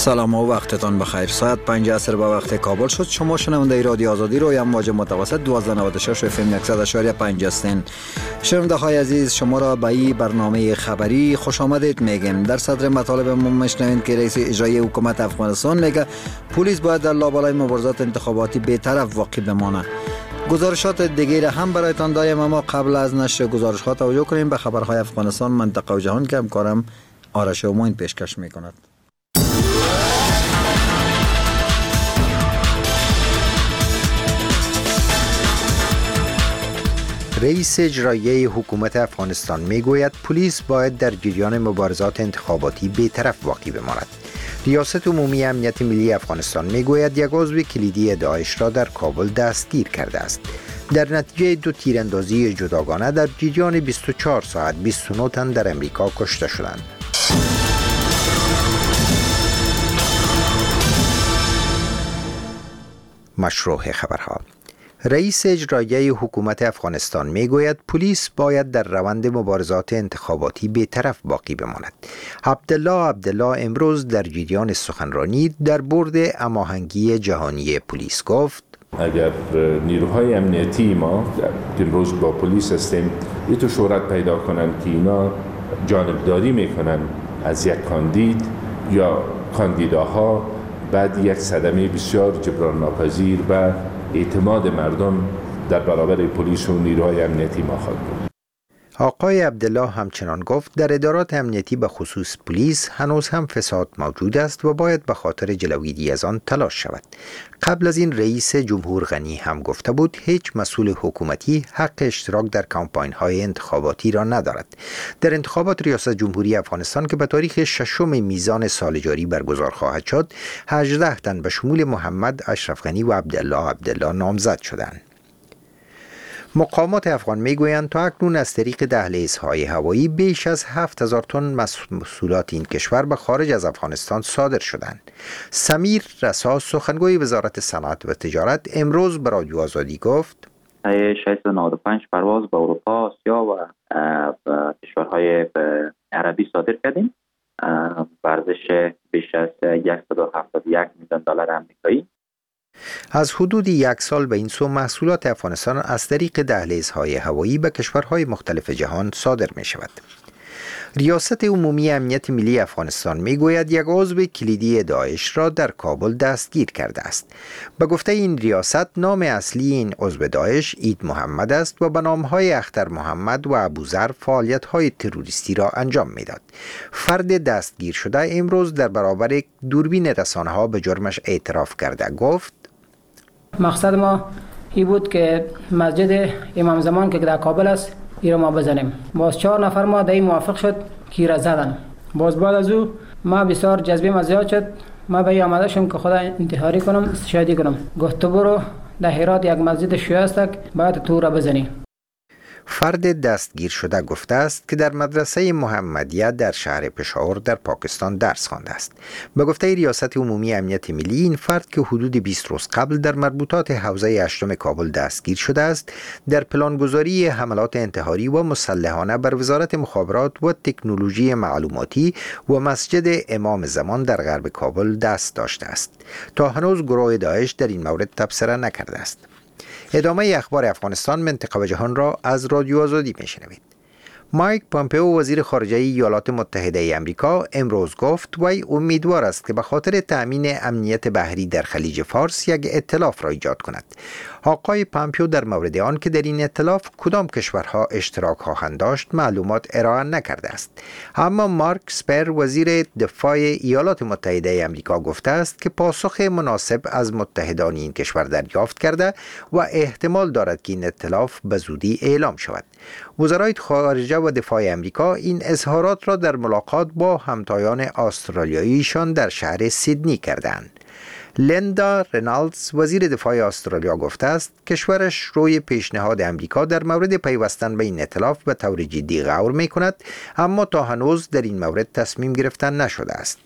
سلام و وقتتان بخیر. ساعت 5 عصر به وقت کابل شد. شما شنونده رادیو آزادی روی امواج متوسط 1296 اف ام 100.5 هستین. شنونده های عزیز، شما را به این برنامه خبری خوش آمدید میگیم. در صدر مطالب ما میشنوید که رئیس اجرایی حکومت افغانستان میگه پلیس باید در لابلای مبارزات انتخاباتی بی‌طرف واقع بمانه. گزارشات دیگر هم برایتان داریم، اما قبل از نشر گزارشات توجه کنیم به خبرهای افغانستان، منطقه و جهان که همکارم آرش اومین پیشکش میکند. رئیس اجرایی حکومت افغانستان میگوید پلیس باید در جریان مبارزات انتخاباتی بی‌طرف واقع بماند. ریاست عمومی امنیت ملی افغانستان میگوید یک عضو کلیدی داعش را در کابل دستگیر کرده است. در نتیجه 2 تیراندازی جداگانه در جریان 24 ساعت 29 تن در امریکا کشته شدند. مشروع خبرها. رئیس اجرایی حکومت افغانستان میگوید پلیس باید در روند مبارزات انتخاباتی بی‌طرف باقی بماند. عبدالله امروز در جریان سخنرانی در برد هماهنگی جهانی پلیس گفت اگر نیروهای امنیتی ما امروز با پلیس هستیم یه تو شهرت پیدا کنن که اینا جانبداری میکنن از یک کاندید یا کاندیداها، بعد یک صدمه بسیار جبران ناپذیر و اعتماد مردم در برابر پلیس و نیروهای امنیتی ما خواهد بود. آقای عبدالله همچنان گفت در ادارات امنیتی به خصوص پلیس هنوز هم فساد موجود است و باید به خاطر جلوگیری از آن تلاش شود. قبل از این رئیس جمهور غنی هم گفته بود هیچ مسئول حکومتی حق اشتراک در کمپاین‌های انتخاباتی را ندارد. در انتخابات ریاست جمهوری افغانستان که به تاریخ 6 میزان سال جاری برگزار خواهد شد، 18 تن به شمول محمد اشرف غنی و عبدالله نامزد شدند. مقامات افغان میگویند تا اکنون از طریق دهلیزهای هوایی بیش از 7000 تن محصولات این کشور به خارج از افغانستان صادر شدند. سمیر رسا سخنگوی وزارت صنعت و تجارت امروز به رادیو آزادی گفت 695 پرواز به اروپا، آسیا و کشورهای عربی صادر کردیم. ارزش بیش از 171 میلیون دلار آمریکایی. از حدود 1 سال به این سو محصولات افغانستان از طریق دهلیزهای هوایی به کشورهای مختلف جهان صادر می شود. ریاست عمومی امنیت ملی افغانستان می گوید یک عضو کلیدی داعش را در کابل دستگیر کرده است. به گفته این ریاست نام اصلی این عضو داعش اید محمد است و به نامهای اختر محمد و ابوذر فعالیت‌های تروریستی را انجام میداد. فرد دستگیر شده امروز در برابر دوربین رسانه‌ها به جرمش اعتراف کرده گفت مقصد ما این بود که مسجد امام زمان که در کابل است ای را ما بزنیم. باز 4 نفر ما در این موافق شد که را زدن. باز بعد از او ما بسیار جذبه زیاد شد. ما به این آمده شدم که خدا انتحاری کنم، استشهادی کنم. گفت برو در هرات یک مسجد شیعه است باید تو را بزنی. فرد دستگیر شده گفته است که در مدرسه محمدیه در شهر پشاور در پاکستان درس خوانده است. به گفته ریاست عمومی امنیت ملی این فرد که حدود 20 روز قبل در مربوطات حوزه 8 کابل دستگیر شده است، در پلانگذاری حملات انتحاری و مسلحانه بر وزارت مخابرات و تکنولوژی معلوماتی و مسجد امام زمان در غرب کابل دست داشته است. تا هنوز گروه داعش در این مورد تبصره نکرده است. ادامه اخبار افغانستان، منطقه و جهان را از رادیو آزادی میشنوید. مایک پامپئو وزیر خارجه ایالات متحده آمریکا امروز گفت وی امیدوار است که به خاطر تأمین امنیت بحری در خلیج فارس یک ائتلاف را ایجاد کند. آقای پامپئو در مورد آن که در این ائتلاف کدام کشورها اشتراک خواهند داشت معلومات ارائه نکرده است. اما مارک اسپر وزیر دفاع ایالات متحده آمریکا گفته است که پاسخ مناسب از متحدان این کشور دریافت کرده و احتمال دارد که این ائتلاف به زودی اعلام شود. وزرای خارجه و دفاع آمریکا این اظهارات را در ملاقات با همتایان استرالیاییشان در شهر سیدنی کردند. لیندا رینالدز وزیر دفاع استرالیا گفته است کشورش روی پیشنهاد امریکا در مورد پیوستن به این ائتلاف به طور جدی غور می کند، اما تا هنوز در این مورد تصمیم گرفتن نشده است.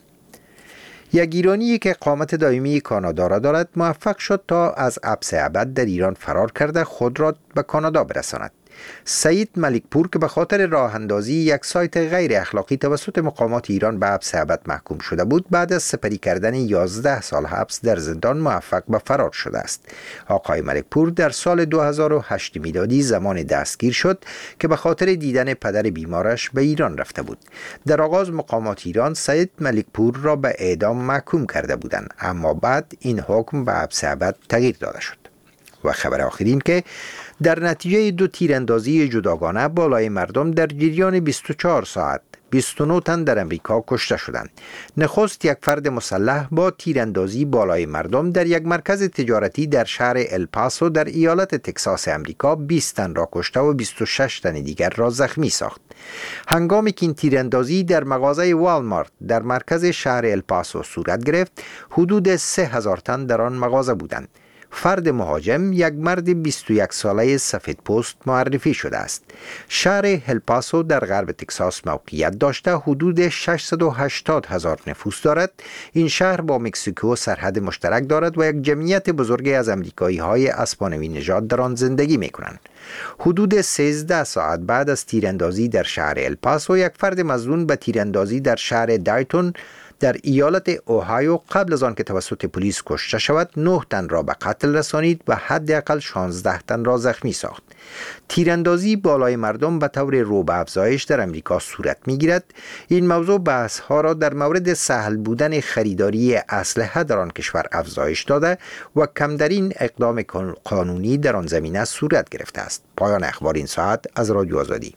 یک ایرانی که اقامت دائمی کانادا را دارد موفق شد تا از حبس ابد در ایران فرار کرده خود را به کانادا برساند. سعید ملک پور که به خاطر راه اندازی یک سایت غیر اخلاقی توسط مقامات ایران به حبس ابد محکوم شده بود، بعد از سپری کردن 11 سال حبس در زندان موفق به فرار شده است. آقای ملک پور در سال 2008 میلادی زمان دستگیر شد که به خاطر دیدن پدر بیمارش به ایران رفته بود. در آغاز مقامات ایران سعید ملک پور را به اعدام محکوم کرده بودند، اما بعد این حکم به حبس ابد تغییر داده شد. و خبر آخرین که در نتیجه 2 تیراندازی جداگانه بالای مردم در جریان 24 ساعت 29 تن در امریکا کشته شدند. نخست یک فرد مسلح با تیراندازی بالای مردم در یک مرکز تجارتی در شهر الپاسو در ایالت تگزاس امریکا 20 تن را کشته و 26 تن دیگر را زخمی ساخت. هنگامی که این تیراندازی در مغازه والمارت در مرکز شهر الپاسو صورت گرفت، حدود 3000 تن در آن مغازه بودند. فرد مهاجم یک مرد 21 ساله سفید پوست معرفی شده است. شهر الپاسو در غرب تگزاس موقعیت داشته حدود 680,000 نفوس دارد. این شهر با مکزیکو سرحد مشترک دارد و یک جمعیت بزرگی از امریکایی‌های اسپانوی نژاد در آن زندگی می‌کنند. حدود 13 ساعت بعد از تیراندازی در شهر الپاسو، یک فرد مظنون به تیراندازی در شهر دایتون در ایالت اوهایو قبل از آن که توسط پلیس کشته شود 9 تن را به قتل رسانید و حداقل 16 تن را زخمی ساخت. تیراندازی بالای مردم به طور رو به افزایش در امریکا صورت می‌گیرد. این موضوع بحث‌ها را در مورد سهل بودن خریداری اسلحه در آن کشور افزایش داده و کمترین اقدام قانونی در آن زمینه صورت گرفته است. پایان اخبار این ساعت از رادیو آزادی.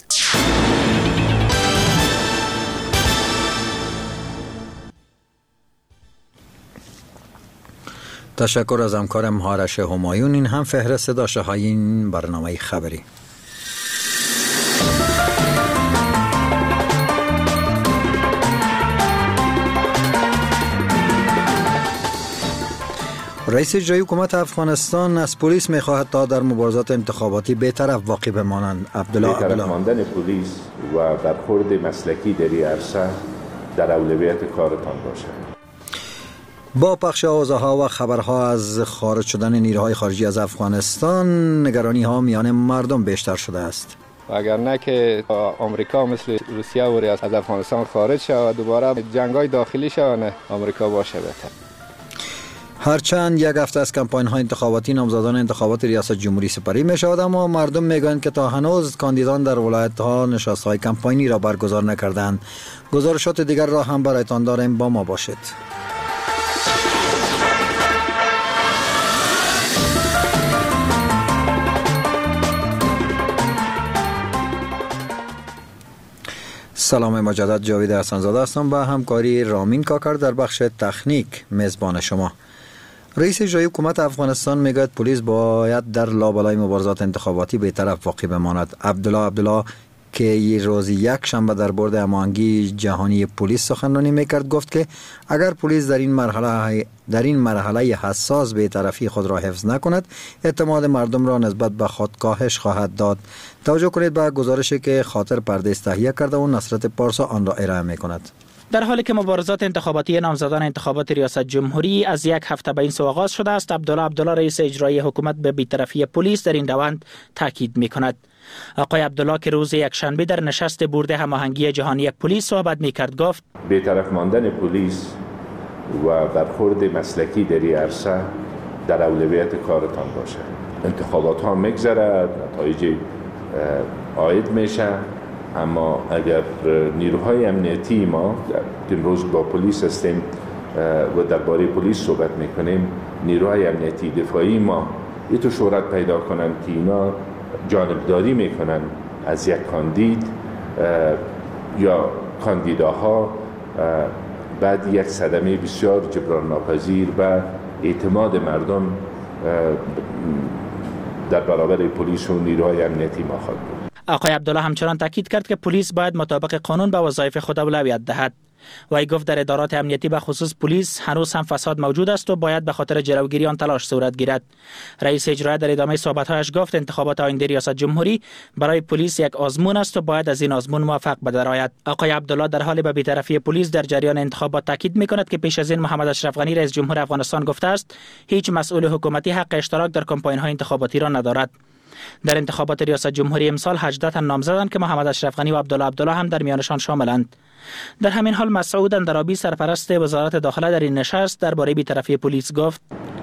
تشکر از همکارم هارش همایون. این هم فهرست داشته های این برنامه خبری. رئیس اجرایی حکومت افغانستان از پلیس می‌خواهد تا در مبارزات انتخاباتی بی‌طرف واقع بمانند. عبدالله ماندن پلیس و برخورد مسلکی در این عرصه در اولویت کارتان باشد. با پخش آوازها و خبرها از خارج شدن نیروهای خارجی از افغانستان، نگرانی ها میان مردم بیشتر شده است. اگر نه که آمریکا مثل روسیه و از افغانستان خارج شود و دوباره جنگ‌های داخلی شود، آمریکا باشه بهتر. هرچند یک هفته از کمپاین های انتخاباتی نامزدان انتخابات ریاست جمهوری سپری می شود، اما مردم می گویند که تا هنوز کاندیدان در ولایت ها نشست های کمپاینی را برگزار نکردند. گزارشات دیگر را هم برایتان داریم، با ما باشید. سلام مجدد، جاوید حسن‌زاده هستم با همکاری رامین کاکر در بخش تکنیک میزبان شما. رئیس اجرایی حکومت افغانستان میگوید پلیس باید در لابلای مبارزات انتخاباتی بی‌طرف واقع بماند. عبدالله که روز یک شنبه در بورد هماهنگی جهانی پلیس سخنرانی میکرد گفت که اگر پلیس در این مرحله حساس بی‌طرفی خود را حفظ نکند، اعتماد مردم را نسبت به خود کاهش خواهد داد. توجه کنید به گزارشی که خاطر پردیس تهیه کرده و نصرت پارسا آن را ارائه میکند. در حالی که مبارزات انتخاباتی نامزدان انتخابات ریاست جمهوری از یک هفته به این سو آغاز شده است، عبدالله رئیس اجرایی حکومت به بی‌طرفی پلیس در این روند تاکید میکند. آقای عبدالله که روز یکشنبه در نشست بورد هماهنگی جهانی پلیس صحبت میکرد گفت بی‌طرف ماندن پلیس و برخورد مسلکی در این عرصه در اولویت کارتان باشه. انتخابات ها میگذرد، نتایج عاید میشه، اما اگر نیروهای امنیتی ما امروز با پلیس هستیم و درباره پلیس صحبت میکنیم، نیروهای امنیتی دفاعی ما تو شهرت پیدا کنن که اینا جانبداری میکنن از یک کاندید یا کاندیداها، بعد یک صدمه بسیار جبران ناپذیر به اعتماد مردم در برابر پلیس و نیروهای امنیتی ما خواهد بود. آقای عبدالله همچنان تاکید کرد که پلیس باید مطابق قانون به وظایف خود اولویت دهد. وی گفت در ادارات امنیتی به خصوص پلیس هنوز هم فساد موجود است و باید به خاطر جلوگیری آن تلاش صورت گیرد. رئیس اجرایی در ادامه صحبت‌هایش گفت انتخابات آینده ریاست جمهوری برای پلیس یک آزمون است و باید از این آزمون موفق بدرآید. آقای عبدالله در حال به بی‌طرفی پلیس در جریان انتخابات تاکید می‌کند که پیش از این محمد اشرف غنی رئیس جمهور افغانستان گفته است هیچ مسئول حکومتی حق اشتراک در کمپاین‌های انتخاباتی را ندارد. در انتخابات ریاست جمهوری امسال 18 تن نامزدند که محمد اشرف غنی و عبدالله هم در میانشان شاملند. در همین حال مسعود اندرابی سرپرست وزارت داخله در این نشست درباره بی‌طرفی پلیس گفت: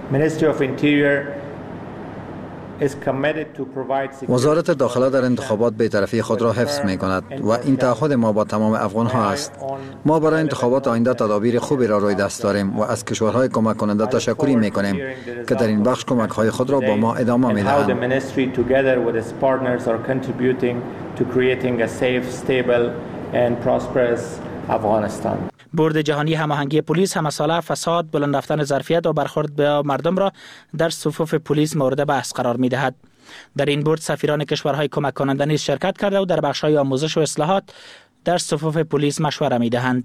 وزارت داخله در انتخابات بی‌طرفی خود را حفظ می کند و این تعهد ما با تمام افغان ها است. ما برای انتخابات آینده تدابیر خوبی را روی دست داریم و از کشورهای کمک کننده تشکری می کنیم که در این بخش کمک های خود را با ما ادامه می دهند. بورد جهانی هماهنگی پلیس همساله فساد، بلند رفتن ظرفیت و برخورد به مردم را در صفوف پلیس مورد بحث قرار می دهد. در این بورد سفیران کشورهای کمک کننده نیز شرکت کرده و در بخش‌های آموزش و اصلاحات در صفوف پلیس مشوره می دهند.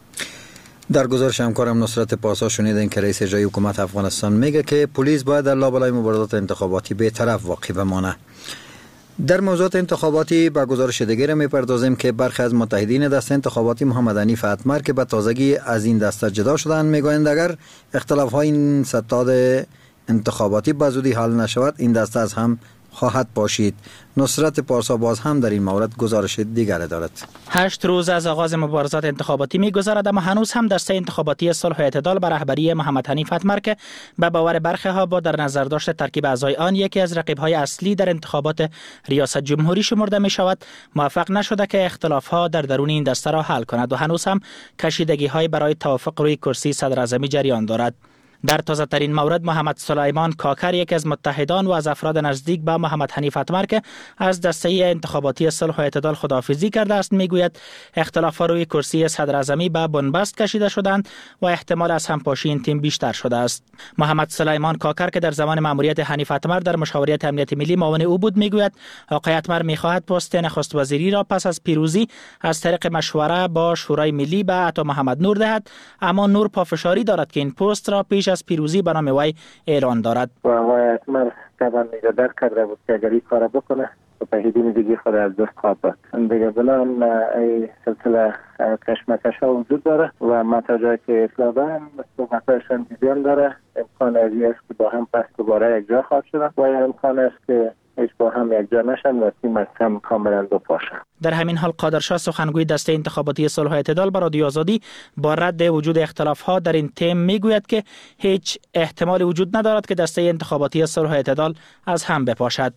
در گزارش همکارم نصرت پاسا شنیدین که رئیس اجرایی حکومت افغانستان میگه که پلیس باید در لابلای مبارزات انتخاباتی بی‌طرف واقع بمانه. در موضوعات انتخاباتی به گزارش دیگر میپردازیم که برخی از متحدین دسته انتخاباتی محمد حنیف اتمر که به تازگی از این دسته جدا شدند میگویند اگر اختلاف‌های این ستاد انتخاباتی به زودی حل نشود این دسته از هم خواهد پاشید. نصرت پارسا باز هم در این مورد گزارش دیگر دارد. 8 روز از آغاز مبارزات انتخاباتی می‌گذرد اما هنوز هم دسته انتخاباتی صلح و اعتدال به رهبری محمد حنیف اتمر که به باور برخی ها با در نظر داشت ترکیب اعضای آن یکی از رقیب‌های اصلی در انتخابات ریاست جمهوری شمرده می‌شود موفق نشده که اختلاف‌ها در درون این دسته را حل کند و هنوز هم کشیدگی‌های برای توافق روی کرسی صدراعظمی جریان دارد. در تازه ترین مورد محمد سلیمان کاکر یکی از متحدان و از افراد نزدیک به محمد حنیف اتمر که از دسته انتخاباتی صلح و اعتدال خداحافظی کرده است میگوید اختلافات روی کرسی صدراعظمی به بنبست کشیده شدند و احتمال از همپاشی این تیم بیشتر شده است. محمد سلیمان کاکر که در زمان مأموریت حنیف اتمر در مشاوریت امنیت ملی معاون او بود میگوید آقای اتمر میخواهد پست نخست وزیری را پس از پیروزی از طریق مشوره با شورای ملی به عطا محمد نور دهد، اما نور پافشاری دارد که این پست را پیش از پیروزی به نام وی اعلان دارد. و آقای اتمر طبعا درک کرده بود که اگر این کار بکنه متحدین دیگه خود از دست خواهد داد. دیگه بلان این سلسله کشمکش ها وجود داره و متوجه که اطلاع دارم صحبتاشان دیزیان داره. امکان ازی است که با هم پس دوباره یک جا خواهد شدن و امکان است که هیچ با هم یک جا نشن و تیم از هم کاملا دو پاشه. در همین حال قادرشاه سخنگوی دسته انتخاباتی صلح و اعتدال به رادیو آزادی با رد وجود اختلاف‌ها در این تیم میگوید که هیچ احتمالی وجود ندارد که دسته انتخاباتی صلح و اعتدال از هم بپاشد.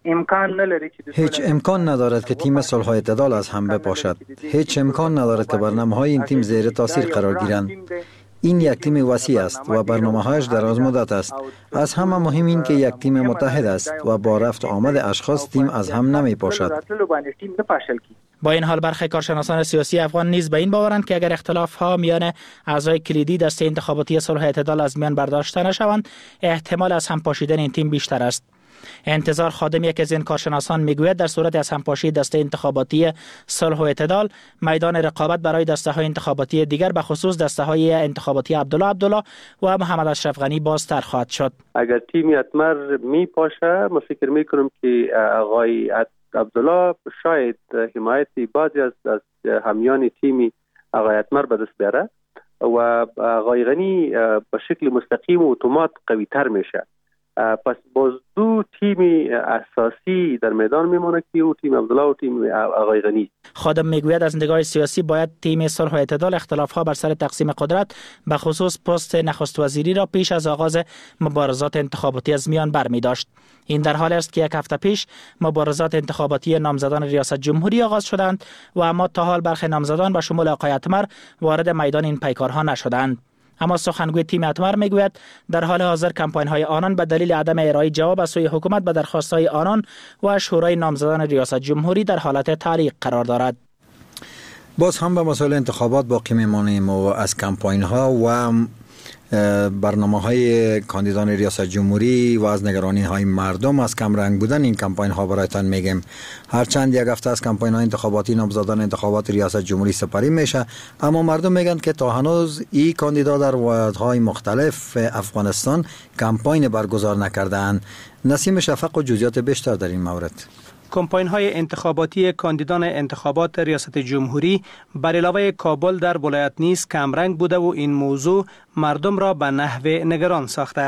هیچ امکان ندارد که تیم صلح و اعتدال از هم بپاشد. هیچ امکان ندارد که برنامه‌های این تیم زیر تاثیر قرار گیرند. این یک تیم وسیع است و برنامه‌هایش دراز مدت است. از همه مهم این که یک تیم متحد است و با رفت آمد اشخاص تیم از هم نمی پاشد. با این حال برخی کارشناسان سیاسی افغان نیز به این باورند که اگر اختلاف‌ها میان اعضای کلیدی دسته انتخاباتی صلح و اعتدال از میان برداشته نشوند، احتمال از هم پاشیدن این تیم بیشتر است. انتظار خادم یک از این کارشناسان میگوید در صورت از همپاشی دسته انتخاباتی صلح و اعتدال میدان رقابت برای دسته های انتخاباتی دیگر به خصوص دسته های انتخاباتی عبدالله و محمد اشرف غنی بازتر خواهد شد. اگر تیم اتمر میپاشه من فکر میکنم که آقای عبدالله شاید حمایتی بعضی از همیان تیم آقای اتمر به دست بیاره و آقای غنی به شکل مستقیم و اتومات قوی تر میشه. پس باز دو تیم اساسی در میدان میمونه که او تیم عبدالله و تیم آقای غنی. خادم میگوید از نگاه سیاسی باید تیم صلح و اعتدال اختلاف‌ها بر سر تقسیم قدرت به خصوص پست نخست وزیری را پیش از آغاز مبارزات انتخاباتی از میان برمی داشت. این در حالی است که یک هفته پیش مبارزات انتخاباتی نامزدان ریاست جمهوری آغاز شدند و اما تا حال برخی نامزدان به شمول آقای اتمر وارد میدان این پیکارها نشدند. اما سخنگوی تیم اتمر میگوید در حال حاضر کمپاین‌های آنان به دلیل عدم ارائه جواب از سوی حکومت به درخواست‌های آنان و شورای نامزدان ریاست جمهوری در حالت تعلیق قرار دارد. باز هم به مسائل انتخابات باقی میمانیم و از کمپاین‌ها و برنامه‌های کاندیدان ریاست جمهوری و از نگرانی‌های مردم از کم رنگ بودن این کمپاین‌ها برایتان میگیم. هرچند یک هفته از کمپاین‌های انتخاباتی نامزدان انتخابات ریاست جمهوری سپری میشه، اما مردم میگن که تا هنوز این کاندیدا در ولایت‌های مختلف افغانستان کمپاین برگزار نکرده‌اند. نسیم شفق و جزئیات بیشتر در این مورد. کمپاین‌های انتخاباتی کاندیدان انتخابات ریاست جمهوری بر علاوه کابل در ولایت نیز کمرنگ بوده و این موضوع مردم را به نحو نگران ساخته است.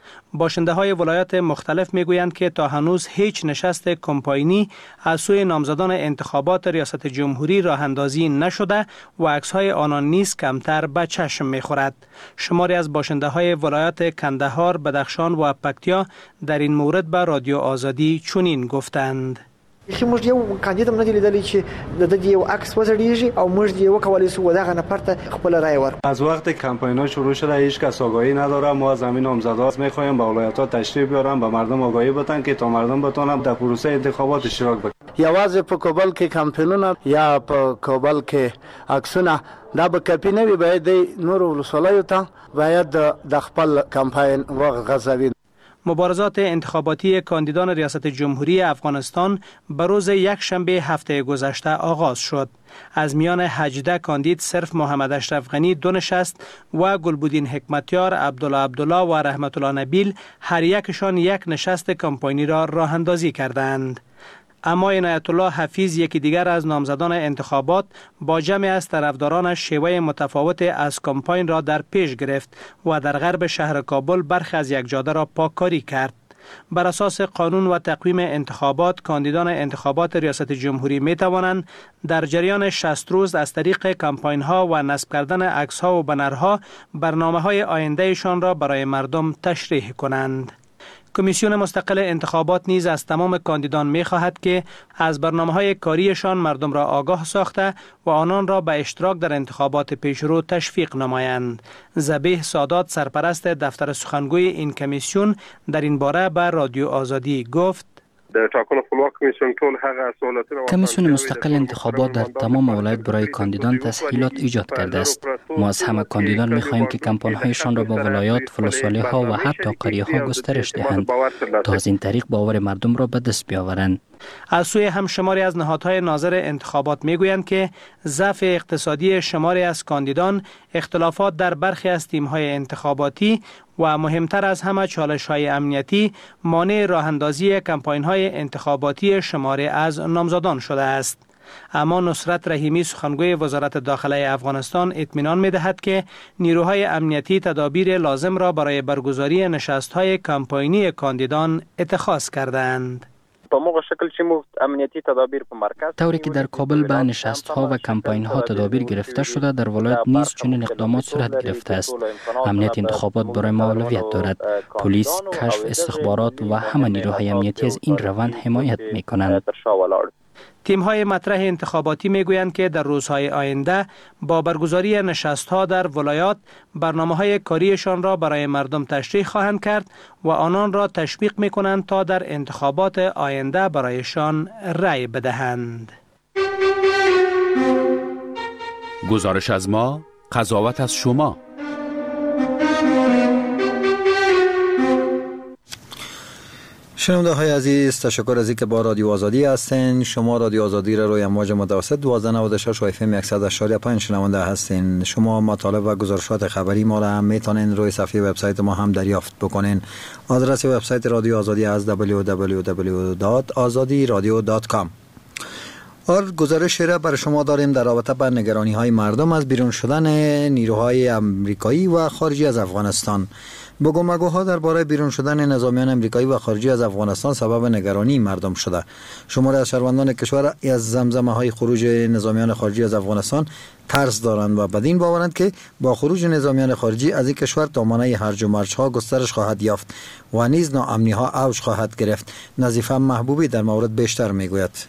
باشنده های ولایات مختلف میگویند که تا هنوز هیچ نشست کمپاینی از سوی نامزدان انتخابات ریاست جمهوری راه اندازی نشده و عکس های آنان نیز کمتر به چشم میخورد. شماری از باشنده های ولایات کندهار، بدخشان و پکتیا در این مورد به رادیو آزادی چنین گفتند: موږ یو کاندید هم نه لیدلی چې د دې یو عکس وزړیږي او موږ یې وکولای سو دغه نفر ته خپل رای ورکړو. از وقت کمپاین‌ها شروع شده هیچ کس آگاهی نداره. ما از همین نامزدها می‌خوایم به ولایت‌ها تشریف بیارن، به مردم آگاهی بدن که تا مردم بتونن در پروسه انتخابات اشتراک بکنن. یوازې په کابل کې کمپاینونه یا په کابل کې عکسونه دا به کپی نه وي، باید نور ولسوالیو ته باید د خپل کمپاین وغځوي. مبارزات انتخاباتی کاندیدان ریاست جمهوری افغانستان به روز یکشنبه هفته گذشته آغاز شد. از میان 18 کاندید صرف محمد اشرف غنی 2 نشست و گلبودین حکمتیار، عبدالله و رحمت الله نبیل هر یکشان 1 نشست کمپاینی را راه اندازی کردند. اما عنایت الله حفیظ، یکی دیگر از نامزدان انتخابات، با جمع از طرفدارانش شیوه متفاوت از کمپاین را در پیش گرفت و در غرب شهر کابل برخی از یک جاده را پاککاری کرد. بر اساس قانون و تقویم انتخابات، کاندیدان انتخابات ریاست جمهوری می توانند در جریان 60 روز از طریق کمپاین ها و نصب کردن عکس ها و بنرها برنامه های آیندهشان را برای مردم تشریح کنند. کمیسیون مستقل انتخابات نیز از تمام کاندیدان می خواهد که از برنامه‌های کاریشان مردم را آگاه ساخته و آنان را به اشتراک در انتخابات پیشرو تشویق نمایند. ذبیح سادات، سرپرست دفتر سخنگوی این کمیسیون، در این باره به رادیو آزادی گفت: کمیسیون مستقل انتخابات در تمام ولایت برای کاندیدان تسهیلات ایجاد کرده است. ما از همه کاندیدان می‌خواهیم که کمپاین‌هایشان را با ولایات، ولسوالی‌ها و حتی قریه‌ها گسترش دهند تا از این طریق باور مردم را به دست بیاورند. از سوی هم شماری از نهادهای ناظر انتخابات میگویند که ضعف اقتصادی شماری از کاندیدان، اختلافات در برخی از تیم‌های انتخاباتی و مهمتر از همه چالش‌های امنیتی مانع راه اندازی کمپاین‌های انتخاباتی شماری از نامزدان شده است. اما نصرت رحیمی، سخنگوی وزارت داخله افغانستان، اطمینان می‌دهد که نیروهای امنیتی تدابیر لازم را برای برگزاری نشست‌های کمپاینی کاندیدان اتخاذ کردند. طوری که در کابل به نشست‌ها و کمپاین‌ها تدابیر گرفته شده، در ولایت نیز چنین اقدامات صورت گرفته است. امنیت انتخابات برای ما اولویت دارد. پلیس، کشف، استخبارات و همه نیروهای امنیتی از این روند حمایت می‌کنند. تیم‌های مطرح انتخاباتی می‌گویند که در روزهای آینده با برگزاری نشست‌ها در ولایات برنامه‌های کاریشان را برای مردم تشریح خواهند کرد و آنان را تشویق می‌کنند تا در انتخابات آینده برایشان رأی بدهند. گزارش از ما، قضاوت از شما. شنونده های عزیز، تشکر از اینکه با رادیو آزادی هستین. شما رادیو آزادی را روی امواج متوسط 1296 و اف ام 100.5 شنونده هستین. شما مطالب و گزارشات خبری ما را هم میتونین روی صفحه وبسایت ما هم دریافت بکنین. آدرس وبسایت رادیو آزادی از www.azadiradio.com. اور گزارش را برای شما داریم در رابطه با نگرانی های مردم از بیرون شدن نیروهای امریکایی و خارجی از افغانستان. بگومگوها درباره بیرون شدن نظامیان امریکایی و خارجی از افغانستان سبب نگرانی مردم شده. شماری از شهروندان کشور از زمزمه های خروج نظامیان خارجی از افغانستان ترس دارند و بدین باورند که با خروج نظامیان خارجی از این کشور دامنه هرج و مرج ها گسترش خواهد یافت و نیز ناامنی ها اوج خواهد گرفت. نظیفه محبوبی در مورد بیشتر میگوید.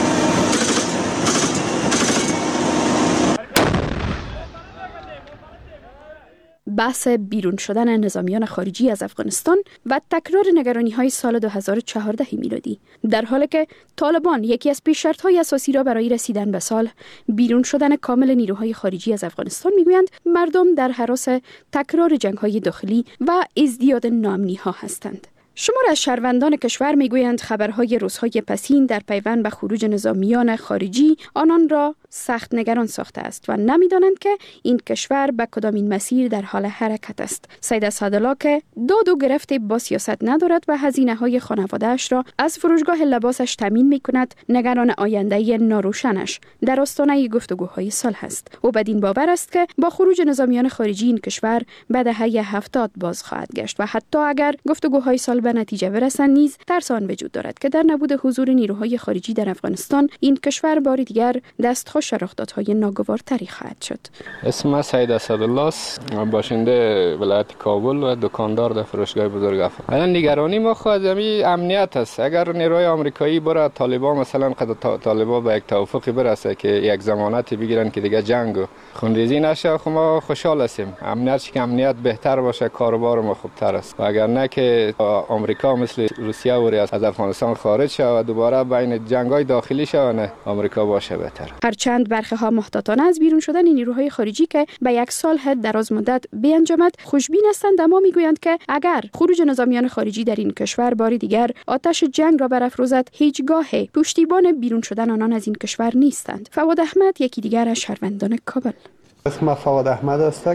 بحث بیرون شدن نظامیان خارجی از افغانستان و تکرار نگرانی‌های سال 2014 میلادی، در حالی که طالبان یکی از پیش‌شرط‌های اساسی را برای رسیدن به سال بیرون شدن کامل نیروهای خارجی از افغانستان میگویند، مردم در هراس تکرار جنگ‌های داخلی و ازدیاد ناامنی‌ها هستند. شمار از شهروندان کشور میگویند خبرهای روزهای پسین در پیوند به خروج نظامیان خارجی آنان را سخت نگران ساخته است و نمی‌دانند که این کشور به کدامین مسیر در حال حرکت است. سید اسعدالله که داد و گرفت با سیاست ندارد و هزینه‌های خانواده‌اش را از فروشگاه لباسش تامین می‌کند، نگران آینده ناروشنش در آستانه گفتگوهای صلح است. او بدین باور است که با خروج نظامیان خارجی این کشور به دهه 70 باز خواهد گشت و حتی اگر گفتگوهای صلح به نتیجه برسند نیز ترس آن وجود دارد که در نبود حضور نیروهای خارجی در افغانستان این کشور بار دیگر دستخوش رخدادهای ناگوارتری خواهد شد. اسم سید اسعدالله است، باشنده ولایت کابل و دکاندار در فروشگاه بزرگ افغان. الان نگرانی ما خود امنیت است. اگر نیروهای آمریکایی بره طالبان مثلا طالبان به یک توافقی برسه که یک ضمانتی بگیرن که دیگه جنگ و خونریزی نشه، خب ما خوشحال هستیم. امنیت بهتر باشه، کاروبار ما خوبتر است. و اگر نه که آمریکا مثل روسیه و از افغانستان خارج شه و دوباره بین جنگ‌های داخلی شه، نه آمریکا باشه بهتر. هرچند برخی‌ها محتاطانه از بیرون شدن نیروهای خارجی که به یک صلح دراز مدت بیانجامد خوشبین هستند، اما میگویند که اگر خروج نظامیان خارجی در این کشور بار دیگر آتش جنگ را برافروزد، هیچگاه پشتیبان بیرون شدن آنان از این کشور نیستند. فواد احمد یکی دیگر از شهروندان کابل. اسم فواد احمد است.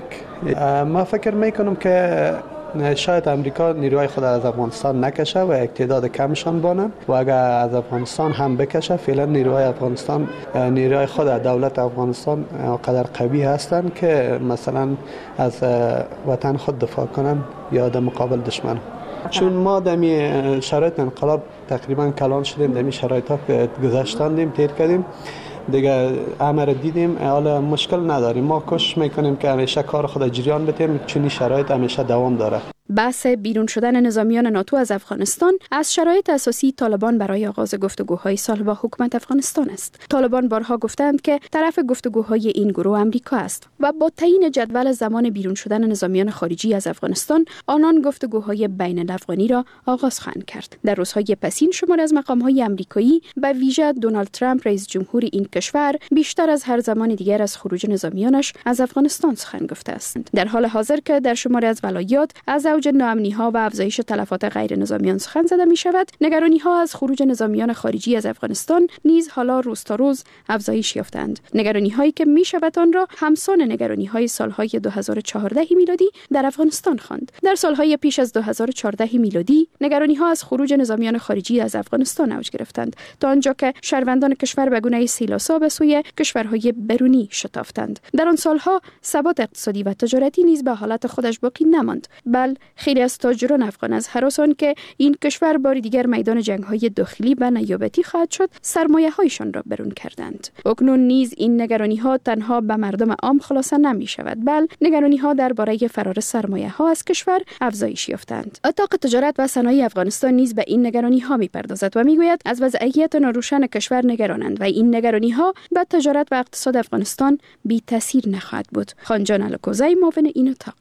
ما فکر میکنم که شاید امریکا نیروهای خود از افغانستان نکشه و یک تعداد کمشان بانند و اگر از افغانستان هم بکشه، فعلا نیروهای افغانستان، نیروهای خود دولت افغانستان قدر قوی هستند که مثلا از وطن خود دفاع کنند یا در مقابل دشمن. چون ما دمی شرایط انقلاب تقریبا کلان شدیم، دمی شرایط ها گذشتاندیم، تیر کردیم دیگه، امر دیدیم، حالا مشکل نداریم. ما کوشش میکنیم که همیشه کار خود جریان بدیم، چون شرایط همیشه دوام داره. بحث بیرون شدن نظامیان ناتو از افغانستان از شرایط اساسی طالبان برای آغاز گفتگوهای صلح با حکومت افغانستان است. طالبان بارها گفتند که طرف گفتگوهای این گروه آمریکا است و با تعیین جدول زمان بیرون شدن نظامیان خارجی از افغانستان، آنان گفتگوهای بین الافغانی را آغاز خواهند کرد. در روزهای پسین شماری از مقام‌های آمریکایی به ویژه دونالد ترامپ رئیس جمهور این کشور بیشتر از هر زمان دیگر از خروج نظامیانش از افغانستان سخن گفته است. در حال حاضر که در شماری از ولایات از اوج ناامنی‌ها و افزایش تلفات غیر نظامیان سخن زده می شود، نگرانی‌ها از خروج نظامیان خارجی از افغانستان نیز حالا روز تا روز افزایش یافتند. نگرانی‌هایی که می شود آن را همسان نگرانی‌های سال‌های 2014 میلادی در افغانستان خواند. در سال‌های پیش از 2014 میلادی نگرانی‌ها از خروج نظامیان خارجی از افغانستان اوج گرفتند تا آنجا که شهروندان کشور به گونه سیلاسا به سوی کشورهای برونی شتافتند. در آن سال‌ها ثبات اقتصادی و تجارتی نیز به حالت خودش باقی نماند، بل خیلی از تاجران افغان از هر آن که این کشور بار دیگر میدان جنگ‌های داخلی به نیابتی خواهد شد، سرمایه‌هایشان را برون کردند. اکنون نیز این نگرانی‌ها تنها به مردم عام خلاصه نمی‌شود، بل نگرانی‌ها درباره فرار سرمایه‌ها از کشور افزایش یافتند. اتاق تجارت و صنایع افغانستان نیز به این نگرانی‌ها می‌پردازد و می‌گوید از وضعیت ناروشن کشور نگرانند و این نگرانی‌ها به تجارت و اقتصاد افغانستان بی تاثیر نخواهد بود. خانجان الکوزی، معاون این اتاق.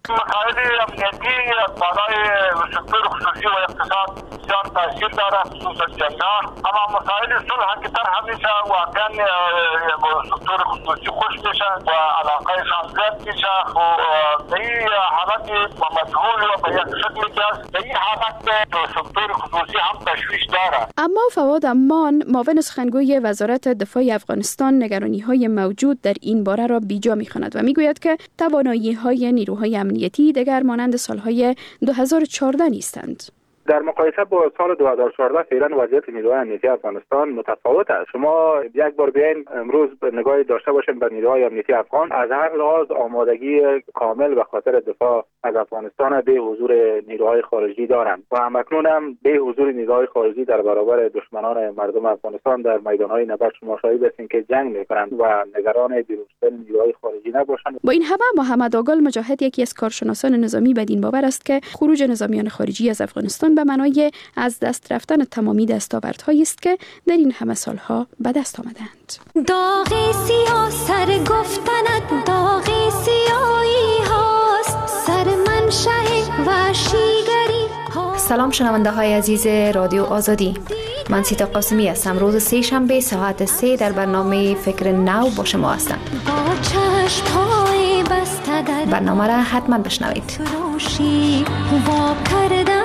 سکتور خصوصی و اقتصاد بسیار تاثیر داره، خصوصا جنگ‌ها. اما مسائل صلح که همیشه واقعا سکتور خصوصی خوش میشه و علاقه زیاد میشه و به این حالت مجهول و به یک شکلی که به این حالت سکتور خصوصی هم تشویش داره. اما فواد امان، معاون سخنگوی وزارت دفاع افغانستان، نگرانی‌های موجود در این باره را بیجا می‌خواند و میگوید که توانایی‌های نیروهای امنیتی دیگر مانند سال‌های 2014 نیستند. در مقایسه با سال 2014 فعلا وضعیت نیروهای امنیتی افغانستان متفاوت است. شما یک بار بیاین امروز نگاهی داشته باشیم به نیروهای امنیتی افغان، از هر لحاظ آمادگی کامل به خاطر دفاع از افغانستان به حضور نیروهای خارجی دارند و همکنون هم به حضور نیروهای خارجی در برابر دشمنان مردم افغانستان در میدانهای نبرد شما شاهد هستین که جنگ میکنند و نگران بیرون شدن نیروهای خارجی نباشند. با این همه محمد آگل مجاهد، یکی از کارشناسان نظامی، بدین باور است که خروج نظامیان خارجی از افغانستان به معنای از دست رفتن تمامی دستاوردهایی است که در این همه سالها به دست آمدند. داغ سیاه سر گفتنت داغ سیاهی هاست، سر منشأ وحشیگری. سلام شنونده های عزیز رادیو آزادی، من سیتا قاسمی هستم. روز سه شنبه ساعت 3 در برنامه فکر نو با شما هستم. برنامه را حتما بشنوید.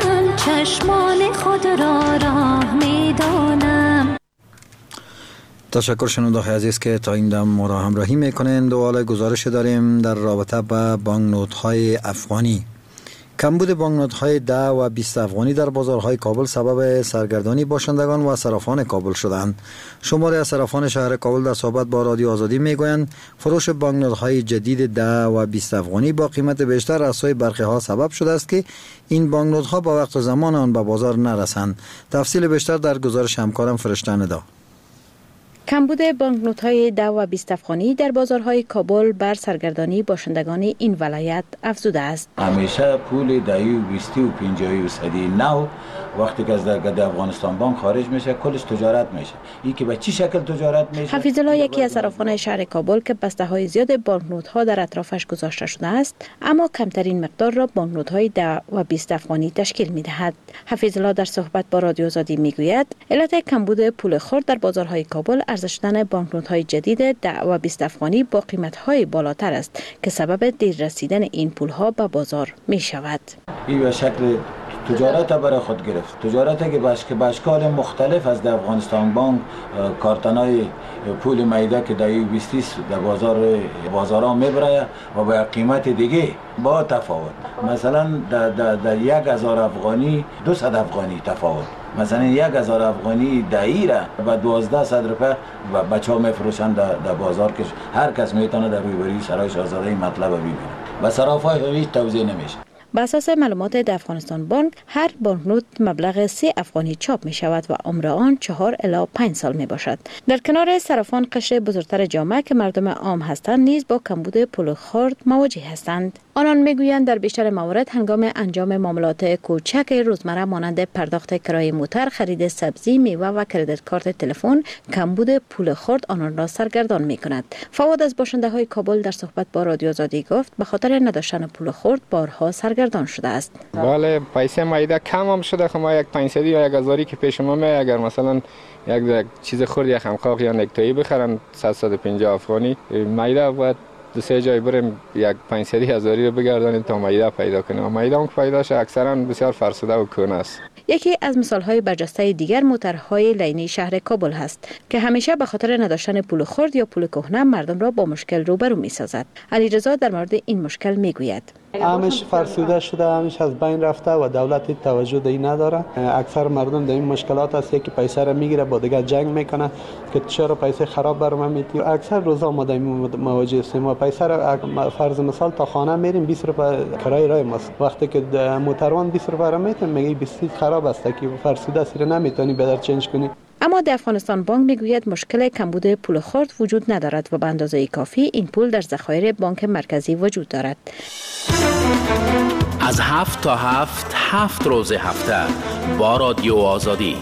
چشمان خود را راه میدانم. تشکر شنونده عزیز که تا این دم ما را همراهی میکنند و حالا گزارش داریم در رابطه با بانکنوت‌های افغانی. کمبود بانکنوت‌های 10 و 20 افغانی در بازارهای کابل سبب سرگردانی باشندگان و صرافان کابل شدند. شماری از صرافان شهر کابل در صحبت با رادیو آزادی میگویند فروش بانکنوت‌های جدید 10 و 20 افغانی با قیمت بیشتر از سوی برخی ها سبب شده است که این بانکنوت‌ها با وقت و زمان آن به بازار نرسند. تفصیل بیشتر در گزارش همکارم فرشته ندا. کمبود بانکنوت‌های 10 و 20 افغانی در بازارهای کابل بر سرگردانی باشندگان این ولایت افزوده است. همیشه پول 10 و 20 و 50 و 100 وقتی که از در افغانستان بانک خارج میشه کلش تجارت میشه. این که به چی شکل تجارت میشه؟ حفیظ الله یکی از صرافان شهر کابل که بسته‌های زیاد بانکنوت‌ها در اطرافش گذاشته شده است، اما کمترین مقدار را بانکنوت‌های 10 و 20 افغانی تشکیل می‌دهد. حفیظ الله در صحبت با رادیو آزادی میگوید علت کمبود پول خرد در بازارهای کابل ارزش شدن بانکنوت‌های جدید 10 و 20 افغانی با قیمت‌های بالاتر است که سبب دیر رسیدن این پول‌ها به بازار می‌شود. این به شکل تجارت برای خود گرفت. تجارتی که به اشکال مختلف از افغانستان بانک کارتنای پول میده که 10 و 20 در بازارها میبره و به قیمت دیگه با تفاوت. مثلا در 1000 افغانی 200 افغانی تفاوت. مثلا 1000 افغانی دایره و 1200 روپیه بچه‌ها میفروشن در بازار که هر کس میتونه در روبروی سرای شاهزاده این مطلب رو ببینه و صرافای هیچ توضیح نمیشه. بر اساس معلومات در افغانستان بانک هر بانکنوت مبلغ 3 افغانی چاپ می شود و عمر آن 4 الی 5 سال می باشد. در کنار صرافان قشر بزرگتر جامعه که مردم عام هستند نیز با کمبود پول خرد مواجه هستند. آنان میگویند در بیشتر موارد هنگام انجام معاملات کوچک روزمره مانند پرداخت کرایه موتر، خرید سبزی، میوه و کریدیت کارت تلفن کمبود پول خرد آنان را سرگردان می کند. فواد از باشنده های کابل در صحبت با رادیو آزادی گفت به خاطر نداشتن پول خرد بارها سرگردان شده است. بله پیسه مایده کم هم شده. ما یک 500 یا 1000 که پیش ما می اگر مثلا یک چیز خرد یا خمخاق یا نکتایی بخرن 750 افغانی مایده باید دو سه جای بریم یک 500 هزاری رو بگردانیم تا مایده پیدا کنیم. مایده هم که پیدا شه اکثرا بسیار فرسوده و کهنه است. یکی از مثال‌های برجسته دیگر موترهای لینی شهر کابل هست که همیشه به خاطر نداشتن پول خرد یا پول کهنه مردم را با مشکل روبرو می‌سازد. علیرضا در مورد این مشکل میگوید: همش فرسوده شده، همش از بین رفته و دولت توجه به این نداره. اکثر مردم در این مشکلات هست که پیسه را میگیره با دیگه جنگ میکنه که چرا پیسه خراب برام میتی. اکثر روزا ما در مواجه هستیم و پیسه را فرض مثال تا خانه میریم 20 روپیه کرایه راه ماست. وقتی که موتروان 20 روپیه را میتونه میگه 20 خراب است که فرسوده سیر نمیتونی بدر چنج کنی. اما در افغانستان بانک میگوید مشکل کمبود پول خرد وجود ندارد و به اندازه کافی این پول در ذخایر بانک مرکزی وجود دارد. از 7 تا 7 روز هفته با رادیو آزادی.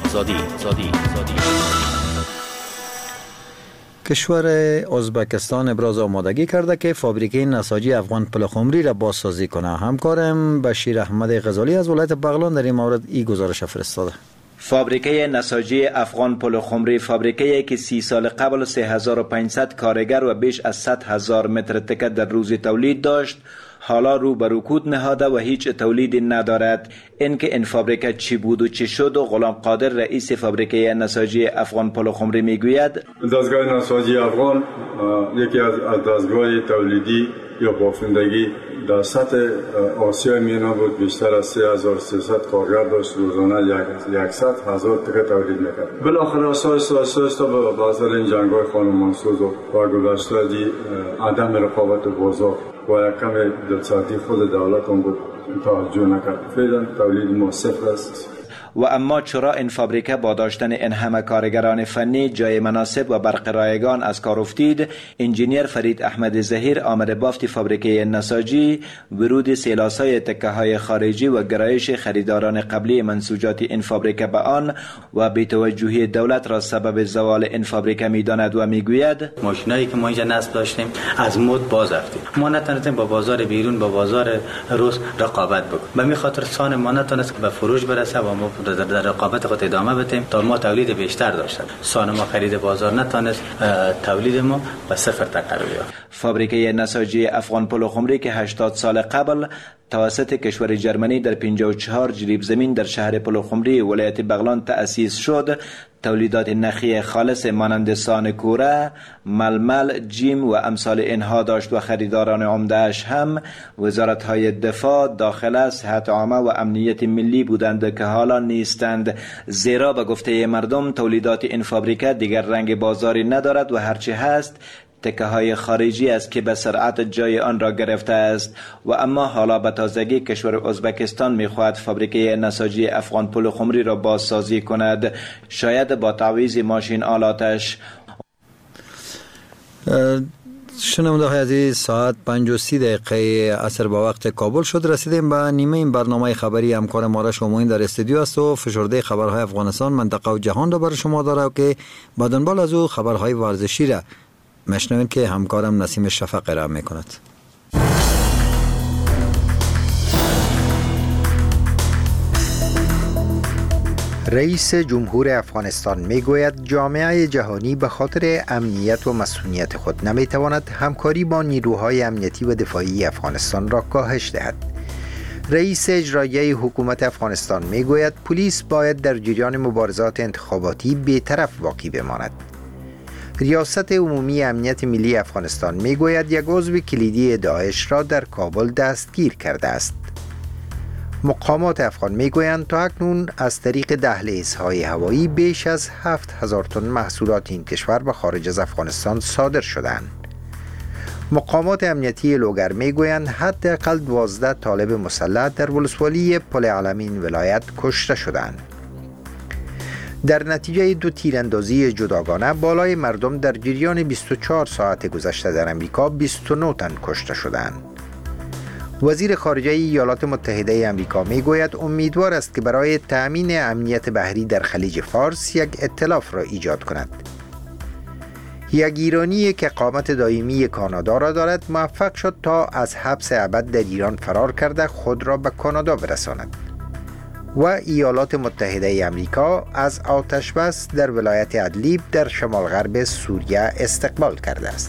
کشور ازبکستان ابراز آمادگی کرده که فابریکه نساجی افغان پلخمری را بازسازی کنه. همکارم بشیر احمد غزالی از ولایت بغلان در این مورد این گزارش فرستاده. فابریکه نساجی افغان پلخمری فابریکه‌ای که 30 سال قبل 3500 کارگر و بیش از 100,000 متر تکه در روز تولید داشت، حالا رو به رکود نهاده و هیچ تولیدی ندارد. اینکه این فابریکه چی بود و چی شد و غلام قادر رئیس فابریکه نساجی افغان پلخمری میگوید: دستگاه نساجی افغان یکی از دستگاه تولیدی یا بافندگی در سطح آسیا مینا بود. بیشتر از 3300 کارگر داشت، روزانه 100,000 تکه تولید میکرد. بالاخره آسایستا به بازار این جنگ‌های خانمانسوز و گذشته دی عدم رقابت بازار و یک کم دلسردی خود دولت هم بود توجه نکرد. فعلا تولید ما صفر است. و اما چرا این فابریکه با داشتن این همه کارگران فنی جای مناسب و برق رایگان از کار افتید؟ انجینیر فرید احمد ظهیر آمر بافت فابریکه نساجی ورود سیلاسای تکه های خارجی و گرایش خریداران قبلی منسوجات این فابریکه به آن و بی‌توجهی دولت را سبب زوال این فابریکه می‌داند و میگوید: ماشینایی که ما اینجا نصب داشتیم از مد باز رفتیم. ما نتونستیم با بازار بیرون با بازار روس رقابت بکنیم. به همین خاطر سان ما نتونست به فروش برسه و ما در رقابت خود ادامه بدیم تا ما تولید بیشتر داشتیم. سان ما خرید بازار نتونست تولید ما به صفر تقرر بیاد. فابریکه نساجی افغان پلخمری که 80 سال قبل توسط کشور جرمنی در 54 جریب زمین در شهر پلخمری ولایت بغلان تأسیس شد. تولیدات نخی خالص مانند سانکوره، ململ، جیم و امثال اینها داشت و خریداران عمده‌اش هم وزارت‌های دفاع، داخله، صحت عامه و امنیت ملی بودند که حالا نیستند، زیرا به گفته مردم تولیدات این فابریکه دیگر رنگ بازاری ندارد و هرچی هست تکه های خارجی است که به سرعت جای آن را گرفته است. و اما حالا به تازگی کشور ازبکستان می‌خواهد فابریکه نساجی افغان پلخمری را بازسازی کند، شاید با تعویض ماشین آلاتش. شنونده های عزیز، ساعت 5:30 عصر با وقت کابل شد. رسیدیم به نیمه این برنامه خبری. همکار ما شماین در استودیو است و فشرده خبرهای افغانستان، منطقه و جهان را برای شما داره که با دنبال از او خبرهای ورزشی را مشنوین که همکارم نسیم شفق را میکند. رئیس جمهور افغانستان میگوید جامعه جهانی به خاطر امنیت و مسئولیت خود نمیتواند همکاری با نیروهای امنیتی و دفاعی افغانستان را کاهش دهد. رئیس اجرایی حکومت افغانستان میگوید پلیس باید در جریان مبارزات انتخاباتی بی‌طرف واقع بماند. ریاست عمومی امنیت ملی افغانستان میگوید یک عضو کلیدی داعش را در کابل دستگیر کرده است. مقامات افغان میگویند تا اکنون از طریق دهلیزهای هوایی بیش از 7000 تن محصولات این کشور به خارج از افغانستان صادر شدند. مقامات امنیتی لوگر میگویند حداقل 12 طالب مسلح در ولسوالی پل علمین ولایت کشته شدند. در نتیجه 2 تیراندازی جداگانه بالای مردم در جریان 24 ساعت گذشته در امریکا 29 تن کشته شدند. وزیر خارجه ایالات متحده امریکا میگوید امیدوار است که برای تأمین امنیت بحری در خلیج فارس یک ائتلاف را ایجاد کند. یک ایرانی که اقامت دائمی کانادا را دارد موفق شد تا از حبس ابد در ایران فرار کرده خود را به کانادا برساند. و ایالات متحده امریکا از آتش بس در ولایت ادلیب در شمال غرب سوریه استقبال کرده است.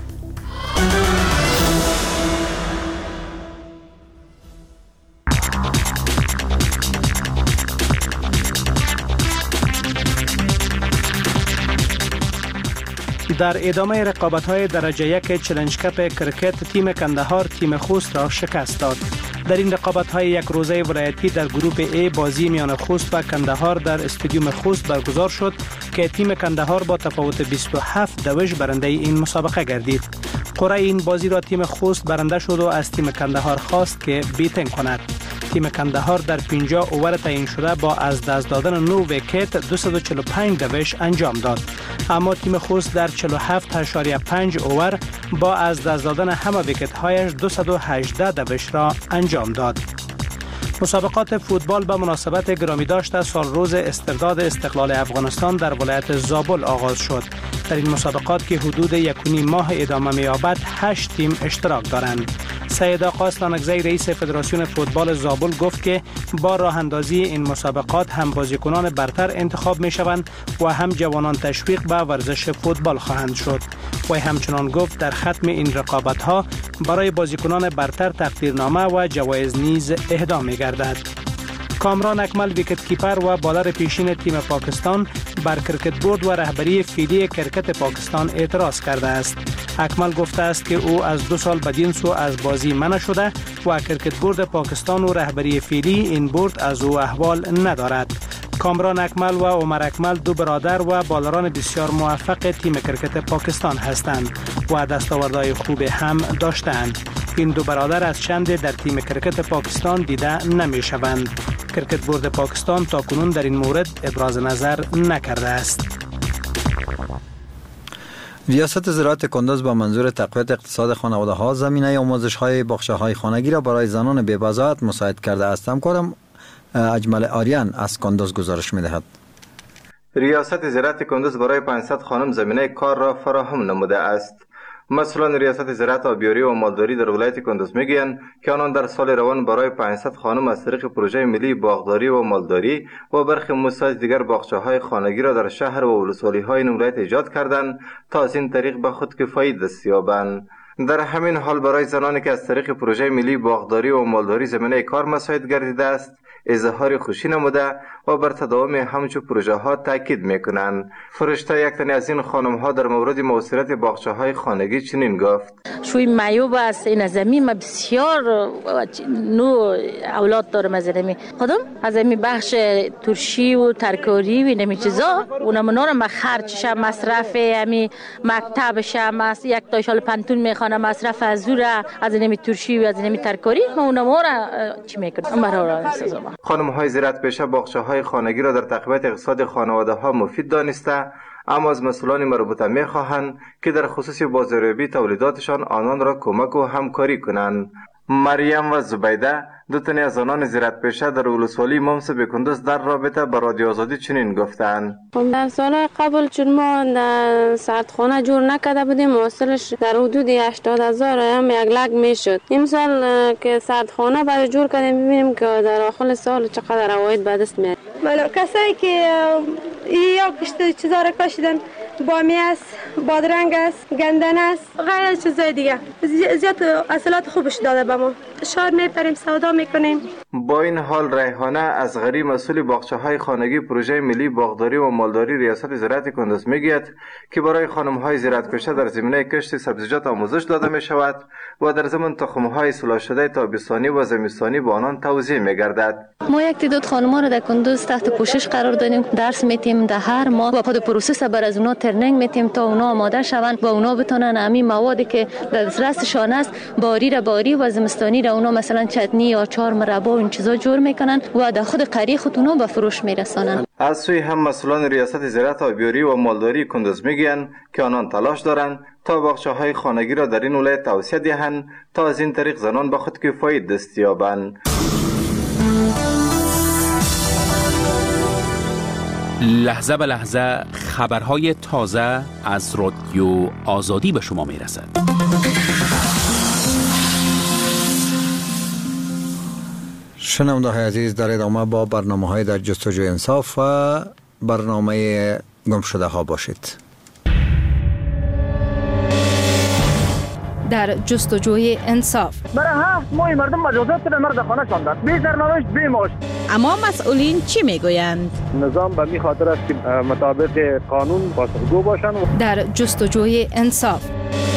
در ادامه رقابت‌های درجه یک چلنج کپ کرکت تیم کندهار تیم خوست را شکست داد. در این رقابت‌های یک روزه ولایتی در گروه ای بازی میان خوست و کندهار در استادیوم خوست برگزار شد که تیم کندهار با تفاوت 27 دوش برنده این مسابقه گردید. قرعه این بازی را تیم خوست برنده شد و از تیم کندهار خواست که بیتنگ کند. تیم کندهار در 50 اوور تعیین شده با از دست دادن 9 ویکت 245 دوش انجام داد، اما تیم خوست در 47.5 اوور با از دست دادن همه ویکت هایش 218 دوش را انجام داد. مسابقات فوتبال به مناسبت گرامی داشته سال روز استرداد استقلال افغانستان در ولایت زابل آغاز شد. در این مسابقات که حدود 1.5 ماه ادامه می‌یابد 8 تیم اشتراک دارند. سید آقا استانکزی رئیس فدراسیون فوتبال زابل گفت که با راه اندازی این مسابقات هم بازیکنان برتر انتخاب می شوند و هم جوانان تشویق به ورزش فوتبال خواهند شد. و همچنان گفت در ختم این رقابت ها برای بازیکنان برتر تقدیرنامه و جوایز نیز اهدا می گردد. کامران اکمل ویکت کیپر و بالر پیشین تیم پاکستان بر کرکت بورد و رهبری فیلی کرکت پاکستان اعتراض کرده است. اکمل گفته است که او از 2 سال بدین سو از بازی منع شده و کرکت بورد پاکستان و رهبری فیلی این بورد از او احوال ندارد. کامران اکمل و عمر اکمل 2 برادر و بالران بسیار موفق تیم کرکت پاکستان هستند و دستاوردهای خوب هم داشتند. این 2 برادر از چند در تیم کرکت پاکستان دیده نمی شوند. کرکت بورد پاکستان تا کنون در این مورد ابراز نظر نکرده است. ریاست زراعت کندز با منظور تقویت اقتصاد خانواده‌ها زمینه آموزش‌های باغچه‌های خانگی را برای زنان بی‌بضاعت مساعد کرده است. همکارم اجمل آریان از کندز گزارش می‌دهد. ریاست زراعت کندز برای 500 خانم زمینه کار را فراهم نموده است. مسئولان ریاست زراعت آبیاری و مالداری در ولایت کندز میگویند که آنان در سال روان برای 500 خانم از طریق پروژه ملی باغداری و مالداری و برخی مساعد دیگر باغچه‌های خانگی را در شهر و ولسوالی‌های این ولایت ایجاد کردند تا از این طریق به خودکفایی دست یابند. در همین حال برای زنانی که از طریق پروژه ملی باغداری و مالداری زمینه کار مساعد گردیده است اظهار خوشی نموده و بر تداوم همچون پروژه ها تاکید میکنند. فرشته یک تن از این خانم ها در مورد موثریت باغچه های خانگی چنین گفت: شوی معیوب است این زمین بسیار نوع اولاد دارم از زمین خودم از این بخش ترشی و ترکاری و اینمی چیزا اونم نورم به خرجش مصرف امی مکتبش است یک تاشال پنتون میخوانم مصرف از اینمی ترشی و از اینمی ترکاری ما اونم چی میکنم برای خانم های زراعت پیشه باغچه های خانگی را در تقویت اقتصاد خانواده ها مفید دانسته، اما از مسئولان مربوطه می خواهند که در خصوص بازاریابی تولیداتشان آنان را کمک و همکاری کنند. مریم و زبیده دو تن از زنان زراعت پیشه در ولسوالی ممس به کندوز در رابطه با رادیو آزادی چنین گفتند: در سال قبل چون ما سردخانه جور نکرده بودیم حاصلش در حدود 80,000 هم یک لگ میشد. این سال که سردخانه برای جور کردیم ببینیم که در آخر سال چقدر عواید به دست میاد. کسایی که یا کشته چیزا را کاشیدن بامی است، بادرنگ است، گندن است، غیر از چیزای دیگه زیاد اصالات خوبش داده به ما. شهر میپریم سودا میکنیم. با این حال ریحانه از غری مسئول باغچه های خانگی پروژه ملی باغداری و مالداری ریاست زراعت کندوز میگوید که برای خانم های زراعت پیشه در زمینه کشت سبزیجات آموزش داده می شود و در ضمن تخم های اصلاح شده تابستانی و زمستانی با آنان توزیع میگردد. ما یک تعداد خانم‌ها را در کندوز تحت پوشش قرار دادیم، درس میتیم در هر ماه و خود پروسس بر از اونا ترنینگ میتیم تا اونا آماده شوند و اونا بتونن همین موادی که در دسترسشان است باری و زمستانی را اونا مثلا چتنی یا چهار مربا و این چیزا جور میکنن و در خود قریه خود اونا به فروش میرسانن. از سوی هم مسئولان ریاست زراعت آبیاری و مالداری کندوز میگویند که آنان تلاش دارند تا باغچه های خانگی را در این ولایت توسعه دهند تا از این طریق زنان به خود کفایت دست یابند. لحظه به لحظه خبرهای تازه از رادیو آزادی به شما میرسد. شنونده های عزیز، در ادامه با برنامه های در جستجوی انصاف و برنامه گم شده ها باشید. در جستجوی انصاف برای 7 ماه مردم مجازات را مرد خانه شاندند، بی سرنوشت بی معاش. اما مسئولین چی میگویند؟ نظام به می خاطر است که مطابق قانون پاسخگو باشند. در جستجوی انصاف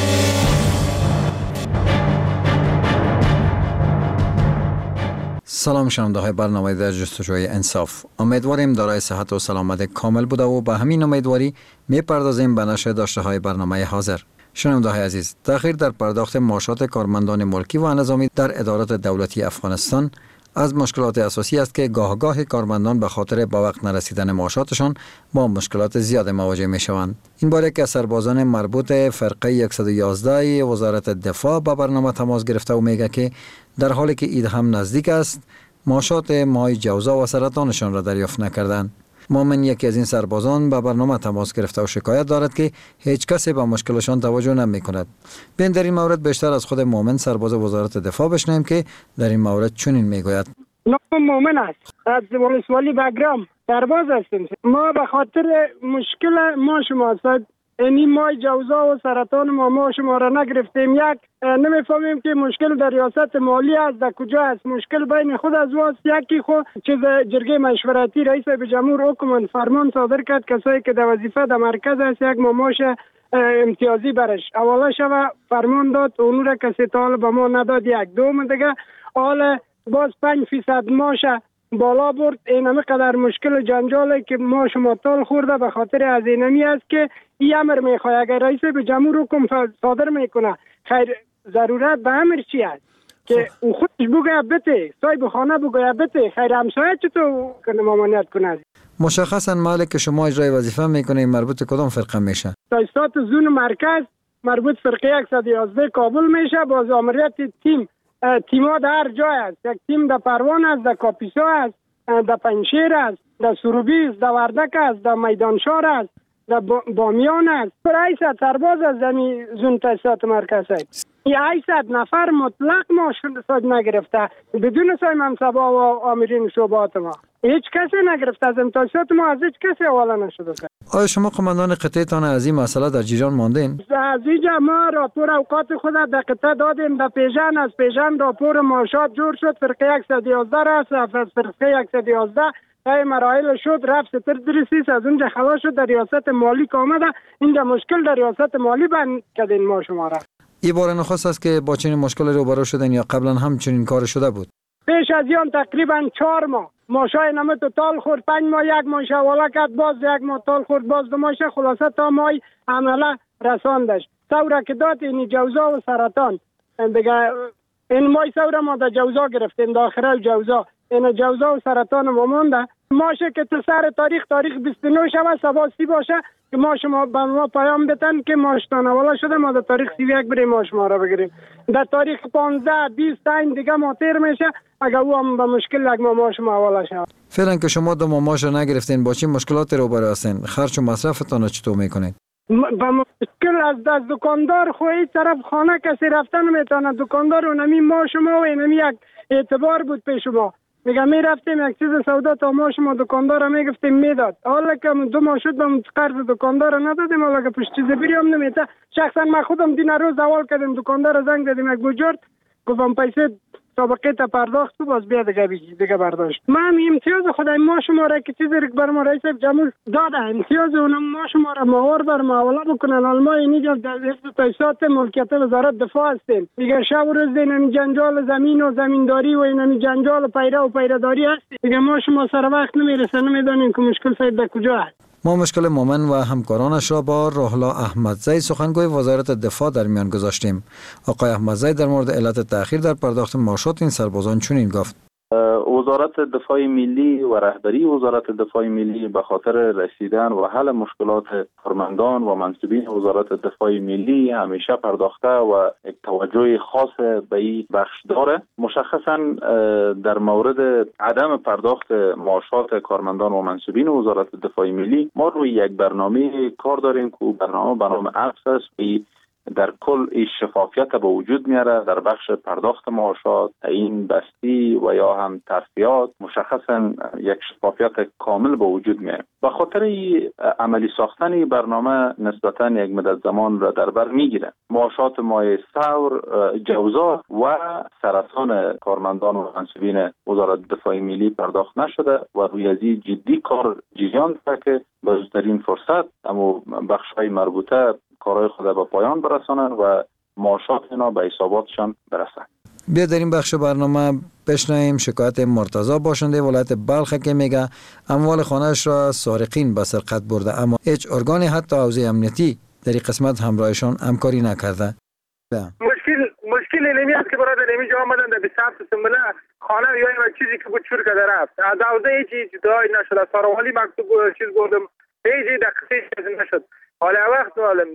سلام شنونده های برنامه در جستجوی انصاف. امیدواریم دارای صحت و سلامت کامل بوده و به همین امیدواری میپردازیم به نشر داشته های برنامه حاضر. شنونده های عزیز، تأخیر در پرداخت معاشات کارمندان ملکی و نظامی در ادارات دولتی افغانستان از مشکلات اساسی است که گاه کارمندان به خاطر با وقت نرسیدن معاشاتشان با مشکلات زیاد مواجه می شوند. این باره که سربازان مربوط فرقه 111 وزارت دفاع با برنامه تماس گرفته و میگه که در حالی که عید هم نزدیک است معاشات ماه جوزا و سرطانشان را دریافت نکردند. مومن یکی از این سربازان به برنامه تماس گرفته و شکایت دارد که هیچ کسی به مشکلشان توجه نمی کند. بین در این مورد بیشتر از خود مومن سرباز وزارت دفاع بشنویم که در این مورد چنین میگوید. نام مومن است، از ولسوالی بگرام سرباز هستیم. ما به خاطر مشکل ما شما اینی مای جوزا و سرطان ما شما را نگرفتیم. یک نمیفهمیم که مشکل در ریاست مالی است، در کجا است مشکل بین خود از واست. یکی خود چیز جرگه مشورتی رئیس به جمهور حکومت فرمان صادر کرد کسایی که در وظیفه در مرکز است یک ماماش امتیازی برش اولا شب فرمان داد، اون را کسی تا به ما نداد. یک دوم دیگه حال باز 5% ماش بالا برد. این همه قدر مشکل جنجاله که ما شما تال خورده به خاطر از اینمی است که این امر میخواه. اگر رئیس به جمهور حکم صادر میکنه خیر ضرورت به امر چی است که او خودش بگه بته صاحب خانه بگه بته خیر همسایه چطور کنه مامانیت کنه. مشخصا مالی که شما اجرای وظیفه میکنه مربوط کدام فرقه میشه؟ تاسیسات زون مرکز مربوط فرقه 111 کابل میشه. باز آمریت تیما در هر جای است. یک تیم در پروان است، در کاپیسا است، در پنشیر است، در سروبی است، در وردک است، در میدانشار است، در بامیان است. رئیس سرباز از زمین زون تاسیسات مرکز است. 800 نفر مطلق ما شد نگرفته بدون سای منصبا و آمرین شعبات ما. هیچ کسی نگرفته از تاسیسات ما، از هیچ کسی حواله نشده. آیا شما قماندان قطعه تان از این مسئله در جریان ماندین؟ از اینجا ما راپور اوقات خود در قطعه دادیم در پیژن. از پیژن راپور معاشات جور شد، فرقه 111 رفت، از فرقه 111 تای مراحل شد، رفت ستر درسیس، از اونجا خلاص شد در ریاست مالی که آمده. اینجا مشکل در ریاست مالی بند کردین ما شما را. این بار نخست است که با چنین مشکل روبرو شدن یا قبلا هم چنین کار شده بود؟ پیش از این تقریبا 4 ماه ماشای نمه تو تال خورد، 5 ماه یک ماشه حواله کرد، باز 1 ماه تال خورد، باز 2 ماشه، خلاصه تا مای عمله رساندش. سوره که داد این جوزا و سرطان دیگه، این مای سوره ما در جوزا گرفتیم، داخل جوزا این جوزا و سرطان ما مونده. ماشه که تو سر تاریخ 29 شبه سباستی باشه که ما شما به ما پیام بتن که ماشتان حواله شده، ما در تاریخ 31 بریم ماش ما را بگیریم. در تاریخ 15 20 این دیگه ما تیر میشه، اگر او هم به مشکل لگ ما ماش ما حواله شد. فعلا که شما 2 ماه ماش را نگرفتین، با چه مشکلاتی روبرو هستین؟ خرج و مصرفتان را چطور میکنید؟ با مشکل از دکاندار خوی طرف خانه کسی رفتن نمیتونه. دکاندار اونمی ما شما و اینمی یک اعتبار بود پیش ما. میگه می رفتیم یک چیز سودا تا ما شما دکاندار میگفتیم میداد. حالا که 2 ماه شد من قرض دکاندار ندادیم، حالا که پشت چیز بریم نمیته. شخصا من خودم دین روز اول کردم دکاندار زنگ دادیم یک بجرد، گفتم پیسه سابقه تا پرداخت تو باز بیا دیگه برداشت. من امتیاز خدای ما شما را که چیزی بر ما رئیس جمهور داده، امتیاز اونم ما شما را ماور بر معامله بکنن. ما اینجا در حفظ تاسیسات ملکیت وزارت دفاع هستیم. دیگه شب و روز این جنجال زمین و زمینداری و این جنجال پیراداری هست. دیگه ما شما سر وقت نمیرسه، نمیدونیم که مشکل سید در کجا است. ما مشکل مومن و همکارانش را با روحلا احمدزی سخنگوی وزارت دفاع در میان گذاشتیم. آقای احمدزی در مورد علت تأخیر در پرداخت معاشات این سربازان چنین گفت: وزارت دفاع ملی و رهبری وزارت دفاع ملی به خاطر رسیدن و حل مشکلات کارمندان و منصبین وزارت دفاع ملی همیشه پرداخته و یک توجه خاص به این بخش داره. مشخصا در مورد عدم پرداخت معاشات کارمندان و منصبین وزارت دفاع ملی ما روی یک برنامه کار داریم که برنامه عکس است در کل این شفافیت به وجود میاره در بخش پرداخت معاشات، تعیین بستی و یا هم ترفیعات. مشخصا یک شفافیت کامل به وجود میاره. به خاطر عملی ساختن برنامه نسبتا یک مدت زمان را در بر میگیره. معاشات مایه ثور، جوزا و سرطان کارمندان و منصبین وزارت دفاع ملی پرداخت نشده و روی از جدی کار جریان داره که به زودترین فرصت اما بخش‌های مربوطه کارهای خود به پایان برسانند و معاشات اینا به حساباتشان برسند. بیا در این بخش برنامه بشنویم شکایت مرتضی باشنده ولایت بلخ که میگه اموال خانه‌اش را سارقین به سرقت برده، اما هیچ ارگانی حتی حوزه امنیتی در این قسمت همراهشان همکاری نکرده. مشکل اینمی است که برادر اینجا آمدن در 27 سنبله خانه یا این چیزی که بود چور کرده رفت. از حوزه هیچ دعایی نشد. از ساروالی مکتوب چیز بردم هیچی دقیقی نشد. حالا وقت معلوم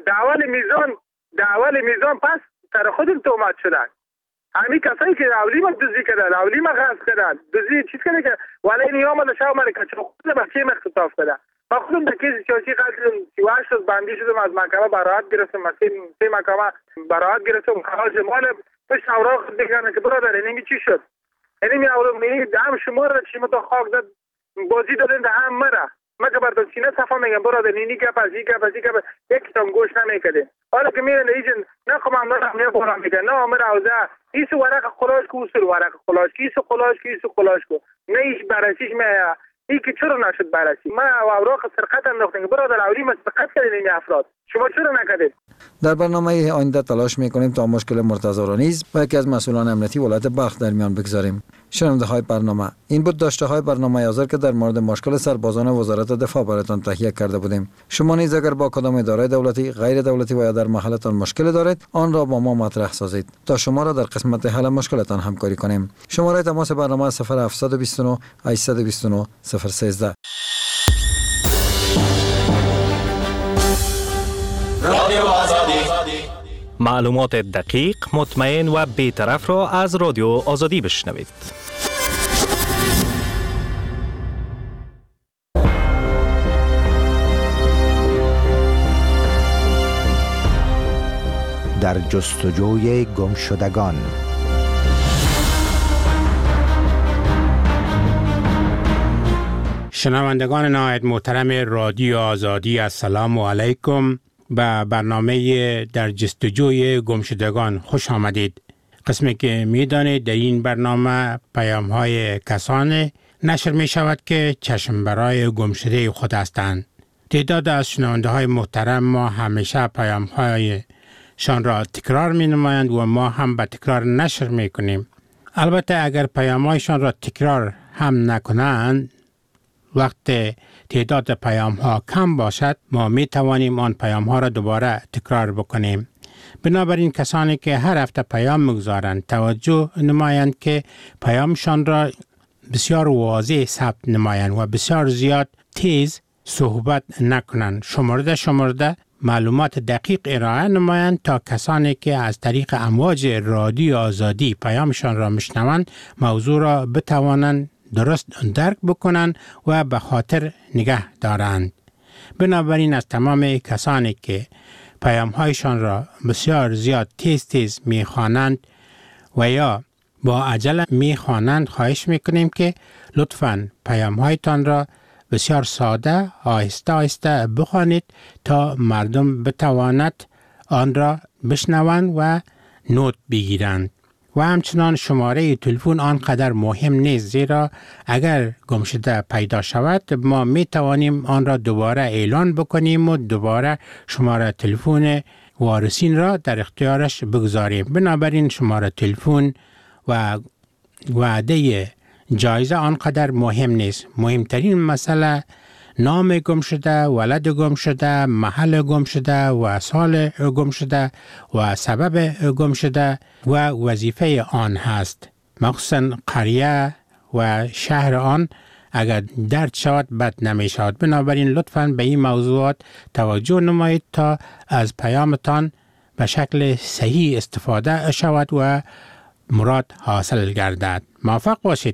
دعوال میزان پس سر خودم تومت شدن. همین کسایی که اولی ما دزدی کردن، اولی ما غصب کردن، دزدی چیز کرده که ولی این آمد شب من که خود بچه اختطاف کرده. من خودم در کیس سیاسی قتل 38 روز بندی شدم، از محکمه براءت گرفتم، از 3 محکمه براءت گرفتم. خراج مال پشت اوراق دیگه که برادر اینمی چی شد؟ اینمی اوراق هم شما را چی متا خاک داد بازی دادن ده هم مره. من که بردم سینه صفا میگم برادر اینی گپ از یکی تام گوش نمیکده. حالا که میرن ایجن نه خب من نه بارم میگه نه امر اوزه ایسو ورق خلاص کو اصول ورق خلاص ایسو خلاص کو نه ایش بررسیش میه ای که چرا نشد بررسی. من اوراق سرقت انداختم برادر اولی من سرقت کردین این افراد، شما چرا نکردید؟ در برنامه آینده تلاش میکنیم تا مشکل مرتضی را نیز با یکی از مسئولان امنیتی ولایت بلخ در میان بگذاریم. شنونده های برنامه، این بود داشته های برنامه حاضر که در مورد مشکل سربازان وزارت دفاع براتان تهیه کرده بودیم. شما نیز اگر با کدام اداره دولتی، غیر دولتی و یا در محلتان مشکل دارید، آن را با ما مطرح سازید تا شما را در قسمت حل مشکلتان همکاری کنیم. شماره تماس برنامه 0729 829 013. رادیو آزادی، معلومات دقیق، مطمئن و بی‌طرف را از رادیو آزادی بشنوید. در جستجوی گمشدگان. شنوندگان نهایت محترم رادیو آزادی، السلام علیکم. به برنامه در جستجوی گمشدگان خوش آمدید. قسمی که میدانید در این برنامه پیام های کسانی نشر می شود که چشم برای گمشده خود هستند. تعداد از شنونده های محترم ما همیشه پیام های شان را تکرار می نمایند و ما هم به تکرار نشر می کنیم. البته اگر پیام هایشان را تکرار هم نکنند، وقت تعداد پیام ها کم باشد، ما می توانیم آن پیام ها را دوباره تکرار بکنیم. بنابراین کسانی که هر هفته پیام میگذارند توجه نمایند که پیامشان را بسیار واضح ثبت نمایند و بسیار زیاد تیز صحبت نکنند. شمرده معلومات دقیق ارائه نمایند تا کسانی که از طریق امواج رادیو آزادی پیامشان را میشنوند موضوع را بتوانند درست درک بکنند و به خاطر نگه دارند. بنابراین از تمام کسانی که پیام هایشان را بسیار زیاد تیز میخوانند و یا با عجله میخوانند خواهش میکنیم که لطفاً پیام هایتان را بسیار ساده آهسته بخوانید تا مردم بتواند آن را بشنوند و نوت بگیرند. و همچنان شماره تلفن آنقدر مهم نیست، زیرا اگر گمشده پیدا شود ما می توانیم آن را دوباره اعلان بکنیم و دوباره شماره تلفن وارثین را در اختیارش بگذاریم. بنابراین شماره تلفن و وعده جایزه آنقدر مهم نیست. مهمترین مسئله نام گم شده، ولد گم شده، محل گم شده و سال گم شده و سبب گم شده و وظیفه آن هست. مخصوصا قریه و شهر آن اگر درد شود بد نمی شود. بنابراین لطفاً به این موضوعات توجه نمایید تا از پیامتان به شکل صحیح استفاده شود و مراد حاصل گردد. موفق باشید.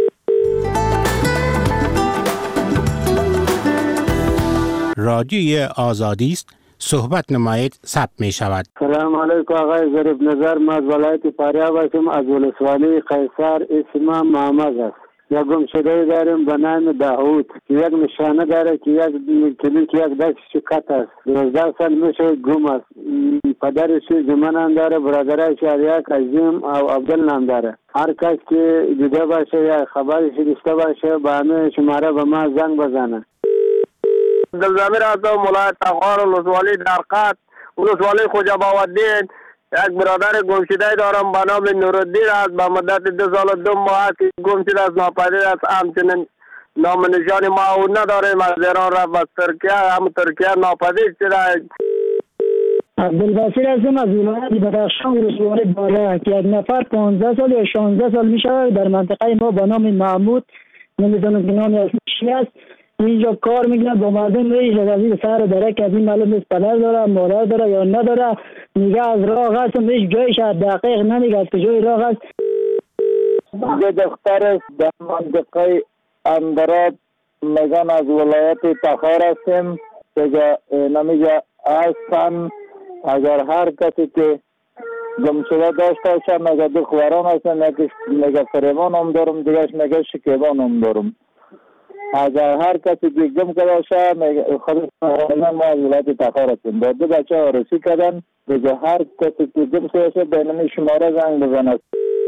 رادیوی آزادی است، صحبت نمایید، ثبت می شود. سلام علیکم آقای ظریف نظر، ما از ولایت فاریاب هستم، از ولسوالی قیصر. اسمم محمد است. یک گمشده داریم به نام داوود که یک نشانه داره که یک کلیک یک دستش کت است. 12 سال میشه گم است. پدرش جمعه نام داره، برادرش یک عظیم او عبدال نام داره. هر کس که دیده باشه یا خبرش داشته باشه به همه شماره به ما زنگ بزنه. دلزمیر هستم، ولایت افغان، ولسوالی درقد، ولسوالی خوجاباودین. یک برادر گمشده دارم به نام نورالدین است. به مدت 2 سال و 2 ماه که گمشده است، ناپدید است. همچنین نام نشان ما او نداریم. از ایران رفت به ترکیه، هم ترکیه ناپدید شده. عبدالبصیر هستم، از ولایت بدخشان، ولسوالی باره که یک نفر 15 سال یا 16 سال می شود در منطقه ما به نام محمود، نمیدونم که نام اصلیش است، اینجا کار میکنه با مردم. میشه از این سر داره که از این معلوم نیست پدر داره مادر داره یا نداره. میگه از راه هستم، هیچ جایش دقیق نمیگه از کجای راه هست. یه دختر است در منطقه اندرات، میگن از ولایت تخار هستیم. نمیگه هستن اگر هر کسی که گمشده داشته باشه میگه دختران هستن، میگه فریمان هم دارم، دیگهش میگه شکیبان هم دارم. اگر هر کسی که گم کرده باشه خود ما از ولایت تخار هستیم. با 2 بچه عروسی کردن، دیگه هر کسی که گم شده باشه به نام شماره زنگ بزنه.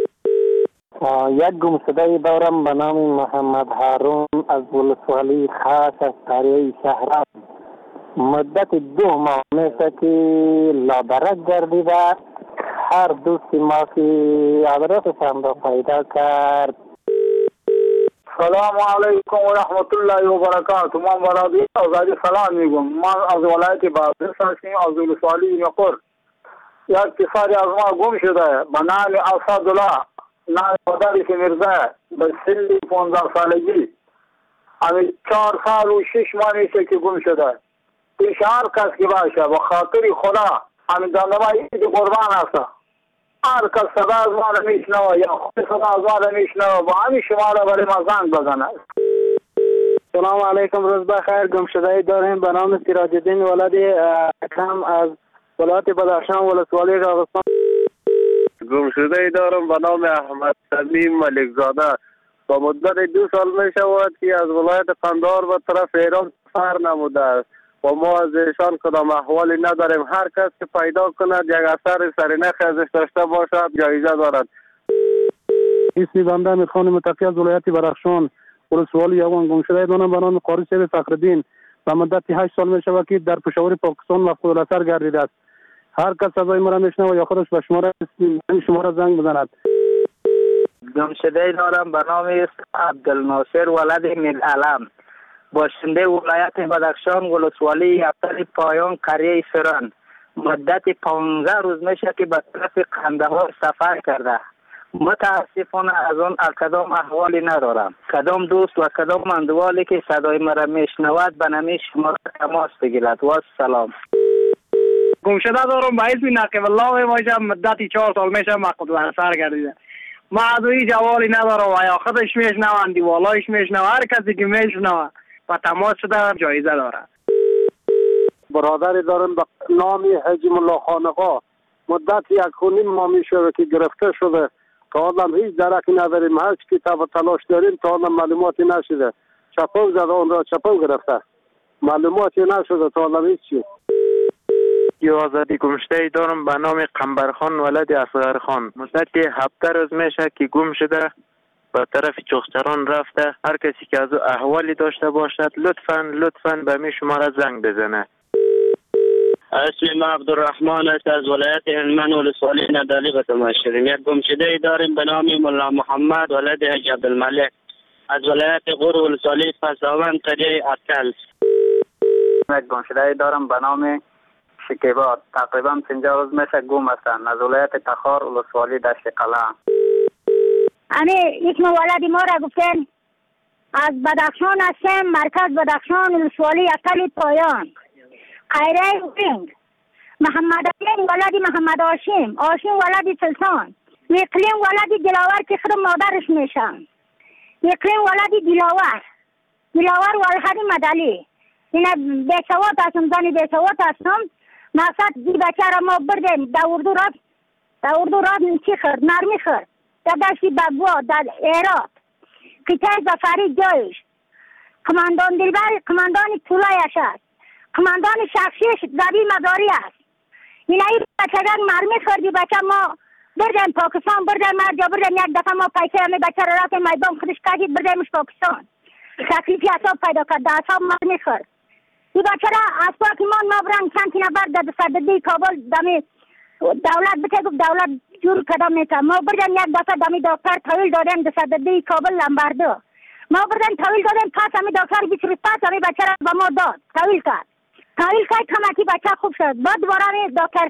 یک گمشده دارم به نام محمد هارون از ولسوالی خاص از قریه شهرام. مدت 2 ماه میشه که لادرک گردیده. هر دوست ما که عبرتش هم را پیدا کرد. سلام علیکم و رحمت الله و برکاته. من برادری آزادی سلام میگم. من از ولایت بادغیس هستم، از ولسوالی نقور. یک پسری از ما گم شده به نام اسدالله، نام پدرش میرزا، به سن 15 سالگی. همین 4 سال و 6 ماه میشه که گم شده. پیش هر کس که باشه به خاطر خدا همین دندمه عید قربان هست. هر کس صدا از ما را میشنوه یا خود صدا از ما را میشنوه با همین شما را برای ما زنگ بزنه. سلام علیکم، روز بخیر. گمشده داریم به نام سراج الدین ولد اکرم از ولایت بدخشان، ولسوالی راغستان. گمشده دارم به نام احمد تمیم ملک زاده تا مدت 2 سال می شود که از ولایت قندهار به طرف ایران سفر نموده است و ما از ایشان کدام احوالی نداریم. هر کس که پیدا کند یک اثر سرنخ ازش داشته باشد جایزه دارد. اسم بنده امیر خان متقی از ولایت بدخشان، ولسوالی یوان گم شده دانم به نام قاری صاحب فخرالدین به مدت 8 سال می شود که در پشاور پاکستان مفقود الاثر گردیده است. هر کس صدای مرا میشنوه یا خودش به شماره زنگ بزند. گم شده دارم به نام عبدالناصر ولد میرعلم، باشنده ولایت بدخشان، ولسوالی یفتل پایان، قریه سران. مدت 15 روز میشه که به طرف قندهار سفر کرده. متاسفانه از آن کدام احوالی ندارم. کدام دوست و کدام اندوالی که صدای مرا میشنود به نام شماره تماس بگیرد. و سلام. گم شده دارم به اسم نقیب الله باشم، مدت 4 سال میشه مفقود الاثر گردیده. ما از این جوالی ندارم و یا خودش میشنوند و والایش میشنوه. هر کسی که میشنوه و تماس شده جایزه داره. برادری دارم به نام حجم الله خانقا، مدت 1.5 ماه میشه که گرفته شده. تا حالا هیچ درکی نداریم، هر چی کتاب تلاش داریم تا حالا معلوماتی نشده. چپاو زده اون را چپاو گرفته، معلوماتی نشده تا حالا هیچ چی. یو آزادی گم شده دارم به نام قنبرخان ولد اصغرخان، مدت 7 روز میشه که گم شده، به طرف چخچران رفته. هر کسی که از احوالی داشته باشد لطفاً به می شماره زنگ بزنه. اسم عبدالرحمن است، از ولایت هلمند، ولسوالی ندالی به تماس شدیم. یک گم شده داریم به نام مولا محمد ولد حج عبدالملک، از ولایت غور، ولسوالی پساوند، قریه ارکل. یک گم شده دارم به نام شکیبا، تقریبا 50 روز میشه گم هستند، از ولایت تخار، ولسوالی دشت قلعه. اسم ولد ما را گفتن از بدخشان هستم، مرکز بدخشان، ولسوالی یفتل پایان، قیره وینگ. محمد علیم ولد محمد هاشم ولد سلطان، اقلیم ولد دلاور که خود مادرش میشن، اقلیم ولد دلاور ولد مدلی. اینا بیسوات هستم، زنی بیسوات هستم. مقصد دی بچه را ما بردیم در اردو راد چی خرد؟ نرمی خرد در دشتی بگوا در ایراد قطعه زفری جایش. کماندان دلبر کماندان طولایش است، کماندان شخصیش زبی مزاری است. این ای بچه را مرمی خردی. بچه ما بردیم پاکستان، بردیم مرجا، بردیم یک دفعه ما پیسه همی بچه را رفتیم میدان خودش کشید بردیمش پاکستان. تکلیفی اصاب پیدا کرد، در اصاب مرمی خرد. این بچه را از پاکیمان ما برن چند نفر در صددی کابل دمی دولت بچه گفت دولت جور کدام میکنم. ما بردیم یک دفعه دمی دکتر طویل دادیم در صددی کابل لنبردو. ما بردیم طویل دادیم، پس همی دکتر 20 روز پس همی بچه را به ما داد. طویل کرد کمکی بچه خوب شد. بعد دوباره همی دکتر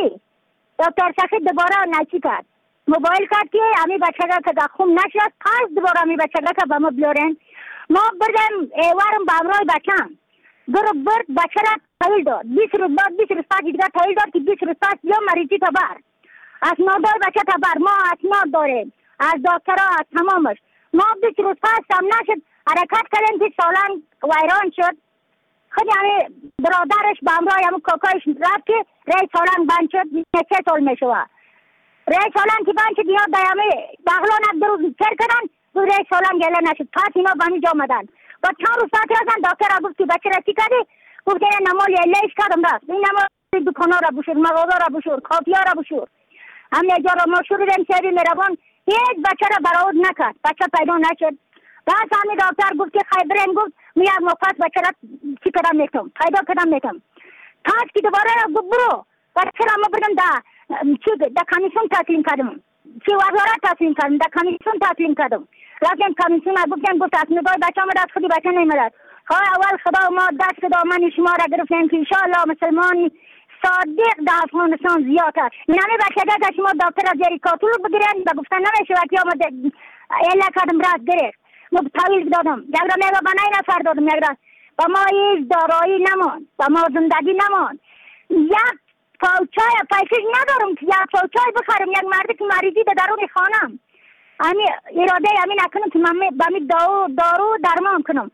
شخی دوباره نچی کرد، موبایل کرد که همی بچه را که خوب نشد، پس دوباره همی بچه را که به ما بیارن. ما بردیم ایوارم به امرای بچم برد بچه را طویل داد. 20 روز بعد 20 روز پس دیگر طویل داد که 20 روز پس یا مریضی تا بر اسنادای بچه تا بر. ما اسناد داریم از دکترها از تمامش. ما 20 روز پس هم نشد حرکت کردیم که سالن ویران شد. خود یعنی برادرش به امرای همون کاکایش رفت که رای سالن بند شد. 3 سال می شود رای سالن که بند شد. اینا دیامه بغلان 2 روز چر کردن و رای سالن گله نشد. پس اینا به همین جا آمدن و چند روز پس رفتن دکتر را گفت که بچه را چی کردی؟ گفت که نمال لیش کردم رفت. این نمال دکانا را بشور، مغازه را بشور، کافیا را بشور. همین جا را ما شروعیم سیدی میروان هیچ بچه را برآورد نکرد، بچه پیدا نشد. بعد همین دکتر گفت که خیبرین گفت می یک مفت بچه را چی کردم میکنم پیدا کردم میکنم. پس که دوباره گفت برو بچه را ما بردم در کمیسیون تسلیم کردم، چی وزارت تسلیم کردم، در کمیسیون تسلیم کردم. رفتیم کمیسیون گفت اسنادای بچه آمد، خودی بچه نیمدد. اول خدا ما دست دامن شما را گرفتیم که انشاءالله مسلمان صادق در افغانستان زیاد است. نمی بچه که شما دکتر از زیر کاتول بگیرن و گفتن نمیشه وقتی آمد ایلا کردم راست گرفت. ما طویل دادم یک را میگه با 9 نفر دادم، یک را با ما هیچ دارایی نمان، با ما زندگی نمان. یک پاوچای پیسش ندارم که یک پاوچای بخرم. یک مردی که مریضی در درون خانم امی اراده امی نکنم که من بامی دارو درمان کنم.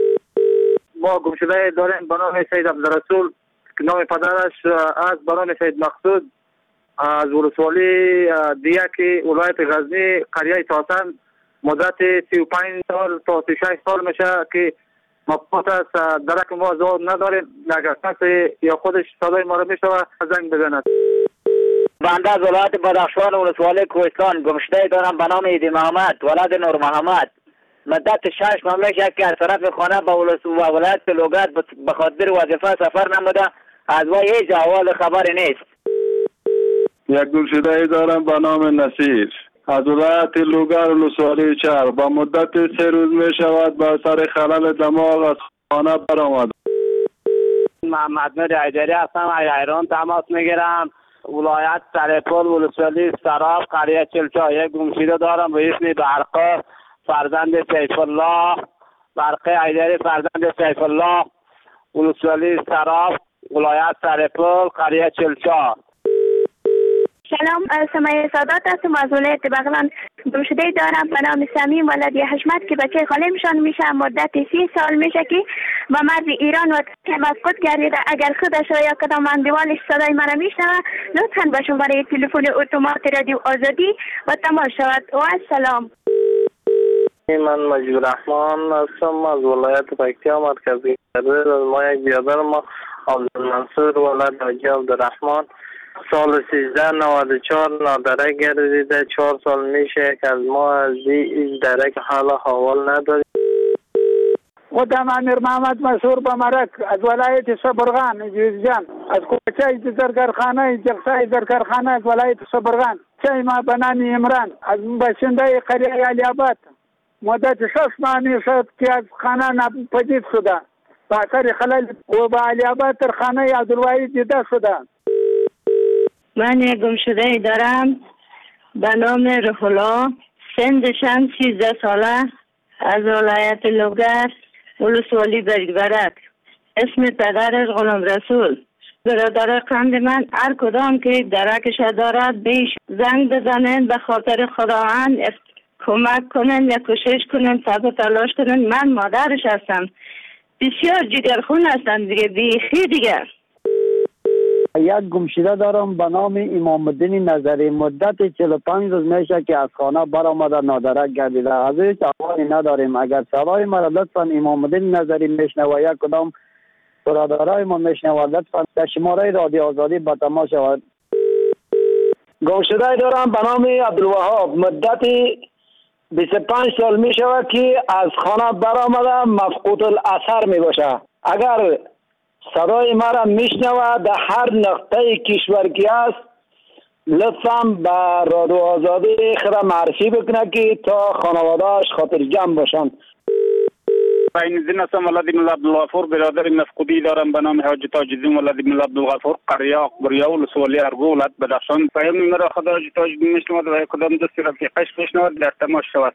ما گم شده داریم به نام سید عبدالرسول که نام پدرش از به نام سید مقصود، از ولسوالی دیگه که ولایت غزنی، قریه تاسن، مدت 35 سال تا 36 سال میشه که مبهوت است. درک ما زاد نداریم. اگر کسی یا خودش صدای ما را میشنوه زنگ بزند. بنده از ولایت بدخشان ولسوالی کوهستان گمشده دارم به نام ایدی محمد ولد نور محمد. مدت 6 ماه میشه که از طرف خانه به ولایت لوگر به خاطر وظیفه سفر نموده. از وی هیچ احوال خبری نیست. یک گمشده دارم به نام نصیر از ولایت لوگر ولسوالی چهار. با مدت 3 روز می شود به اثر خلل دماغ از خانه برآمد. محمد نور حیدری هستم. از ایران تماس میگیرم. ولایت سرپل ولسوالی سراب قریه چلچا. یک گمشده دارم به اسم برقه فرزند سیف الله. برقه حیدری فرزند سیف الله ولسوالی سراب ولایت سرپل قریه چلچا. سلام، سمیه سادات هستم از ولایت بغلان. گمشده دارم به نام سمیم ولد حشمت که بچه خالمشان میشه. مدت 30 سال میشه که با مرز ایران و مفقود گردیده. اگر خودش را یا کدام اندوالش صدای مرا میشنوه لطفا به شماره تلفن اتومات رادیو آزادی و تماس شود. و السلام. من مجید رحمان هستم از ولایت پکتیا مرکزی. ما یک بیادر ما عبدالمنصور ولد حاجی عبدالرحمن سال 1394 نادرک گردیده. 4 سال میشه که از ما از این درک حالا حوال نداریم. خودم امیر محمد مسعور بمرک از ولایت صبرغان جوزجان از کوچه زرگرخانه جلسه زرگرخانه از ولایت صبرغان. چه ما بنامی عمران از باشنده قریه علی آباد. مدت 6 ماه میشد که از خانه ناپدید شده. با اثر خلل و با علی آباد تر خانه عبدالواحد دیده شده. من یک گمشده دارم به نام روح الله. سنشم 13 ساله از ولایت لوگر ولسوالی برک. اسم پدرش غلام رسول. برادر قند من هر کدام که درکش دارد بیش زنگ بزنن به خاطر خداوند کمک کنن یا کوشش کنن تا تلاش کنن. من مادرش هستم. بسیار جگرخون هستم دیگه بیخی دیگه. یک گمشده دارم به نام امام الدین نظری. مدت 45 روز میشه که از خانه برآمده نادرک گردیده. از هیچ احوالی نداریم. اگر صدای ما را لطفا امام الدین نظری میشنوه یا کدام برادرای ما میشنوه لطفا در شماره رادیو آزادی به تماس شود. گمشده دارم به نام عبدالوهاب. مدت 25 سال می شود که از خانه برآمده مفقود الاثر می باشه. اگر صدای ما را میشنوه در هر نقطه کشور که است لطفا به رادیو آزادی خود معرفی بکنه که تا خانواده‌اش خاطر جمع باشند. عین الدین هستم ولد ملا عبدالغفور. برادر مفقودی دارم به نام حاج تاج الدین ولد ملا عبدالغفور قریه اکبریا ولسوالی ارگو ولایت بدخشان. پیام مرا خدا حاج تاج الدین میشنود و کدام دست رفیقش میشنود در تماس شود.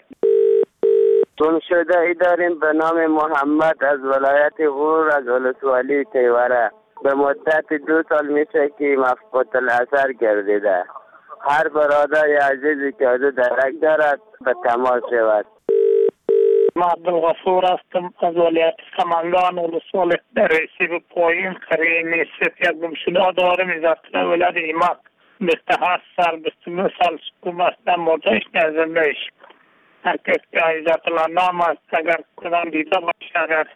گمشده ای داریم به نام محمد از ولایت غور از ولسوالی تیوره. به مدت 2 سال میشه که مفقود الاثر گردیده. هر برادر عزیزی که از درک دارد به تماس شود. ما عبدالغفور هستم از ولایت سمنگان ولسوالی رئیسی به پایین قریه نیست. یک گمشده دارم ازاستن ولد ایماک 28 سال 29 سال سکوم هستم. مردش نزندهش هرکس که عزت الله نام است اگر کدام دیده باشه.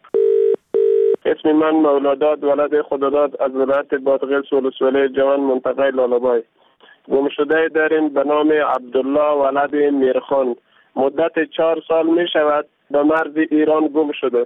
اسم من مولاداد ولد خداداد از ولایت بادغیس ولسوالی جوان منطقه لالابای. گمشده داریم به نام عبدالله ولد میرخان. مدت 4 سال می شود به مرز ایران گم شده.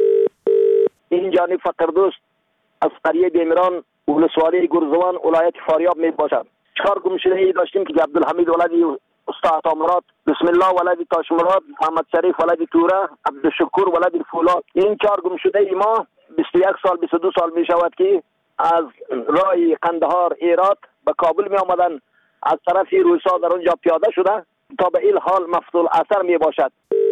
این جانی فقردوست از قریه بیمران ولسوالی گرزوان ولایت فاریاب می باشد. 4 گمشده ای داشتیم که عبدالحمید ولدی استاد عطامراد، بسم الله ولدی تاشمراد، محمد شریف ولدی توره، عبدالشکور ولدی فولاد. این 4 گمشده ای ما 21 سال 22 سال می شود که از راه قندهار ایراد به کابل می آمدن. از طرف روسا در اونجا پیاده شده تا به این حال مفصول اثر می باشد.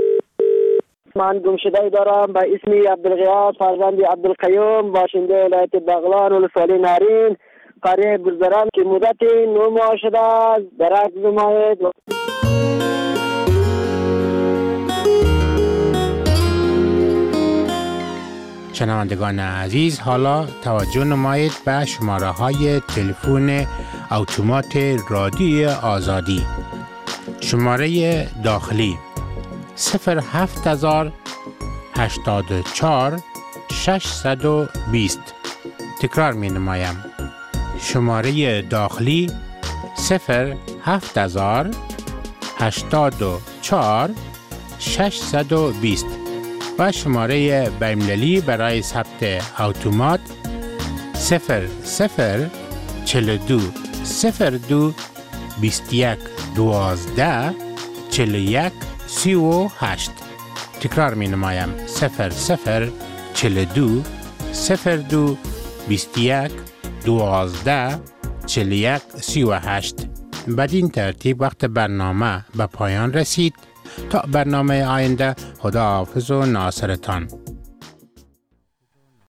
من گمشده دارم به اسم عبدالغیاث فرزند عبدالقیوم باشنده ولایت بغلان ولسوالی نارین قریه گلزران که مدت 9 ماه شده درک نماید. شنوندگان عزیز، حالا توجه نمایید به شماره های تلفن اتومات رادیو آزادی. شماره داخلی 07084 620. تکرار می نمایم. شماره داخلی 07084 620 و شماره بین‌المللی برای ثبت اتومات 0042 02 21 12 41 38. تکرار می نمایم. 0042 02 21 12 41 38. بدین ترتیب وقت برنامه به پایان رسید. تا برنامه آینده، خدا حافظ و ناصرتان.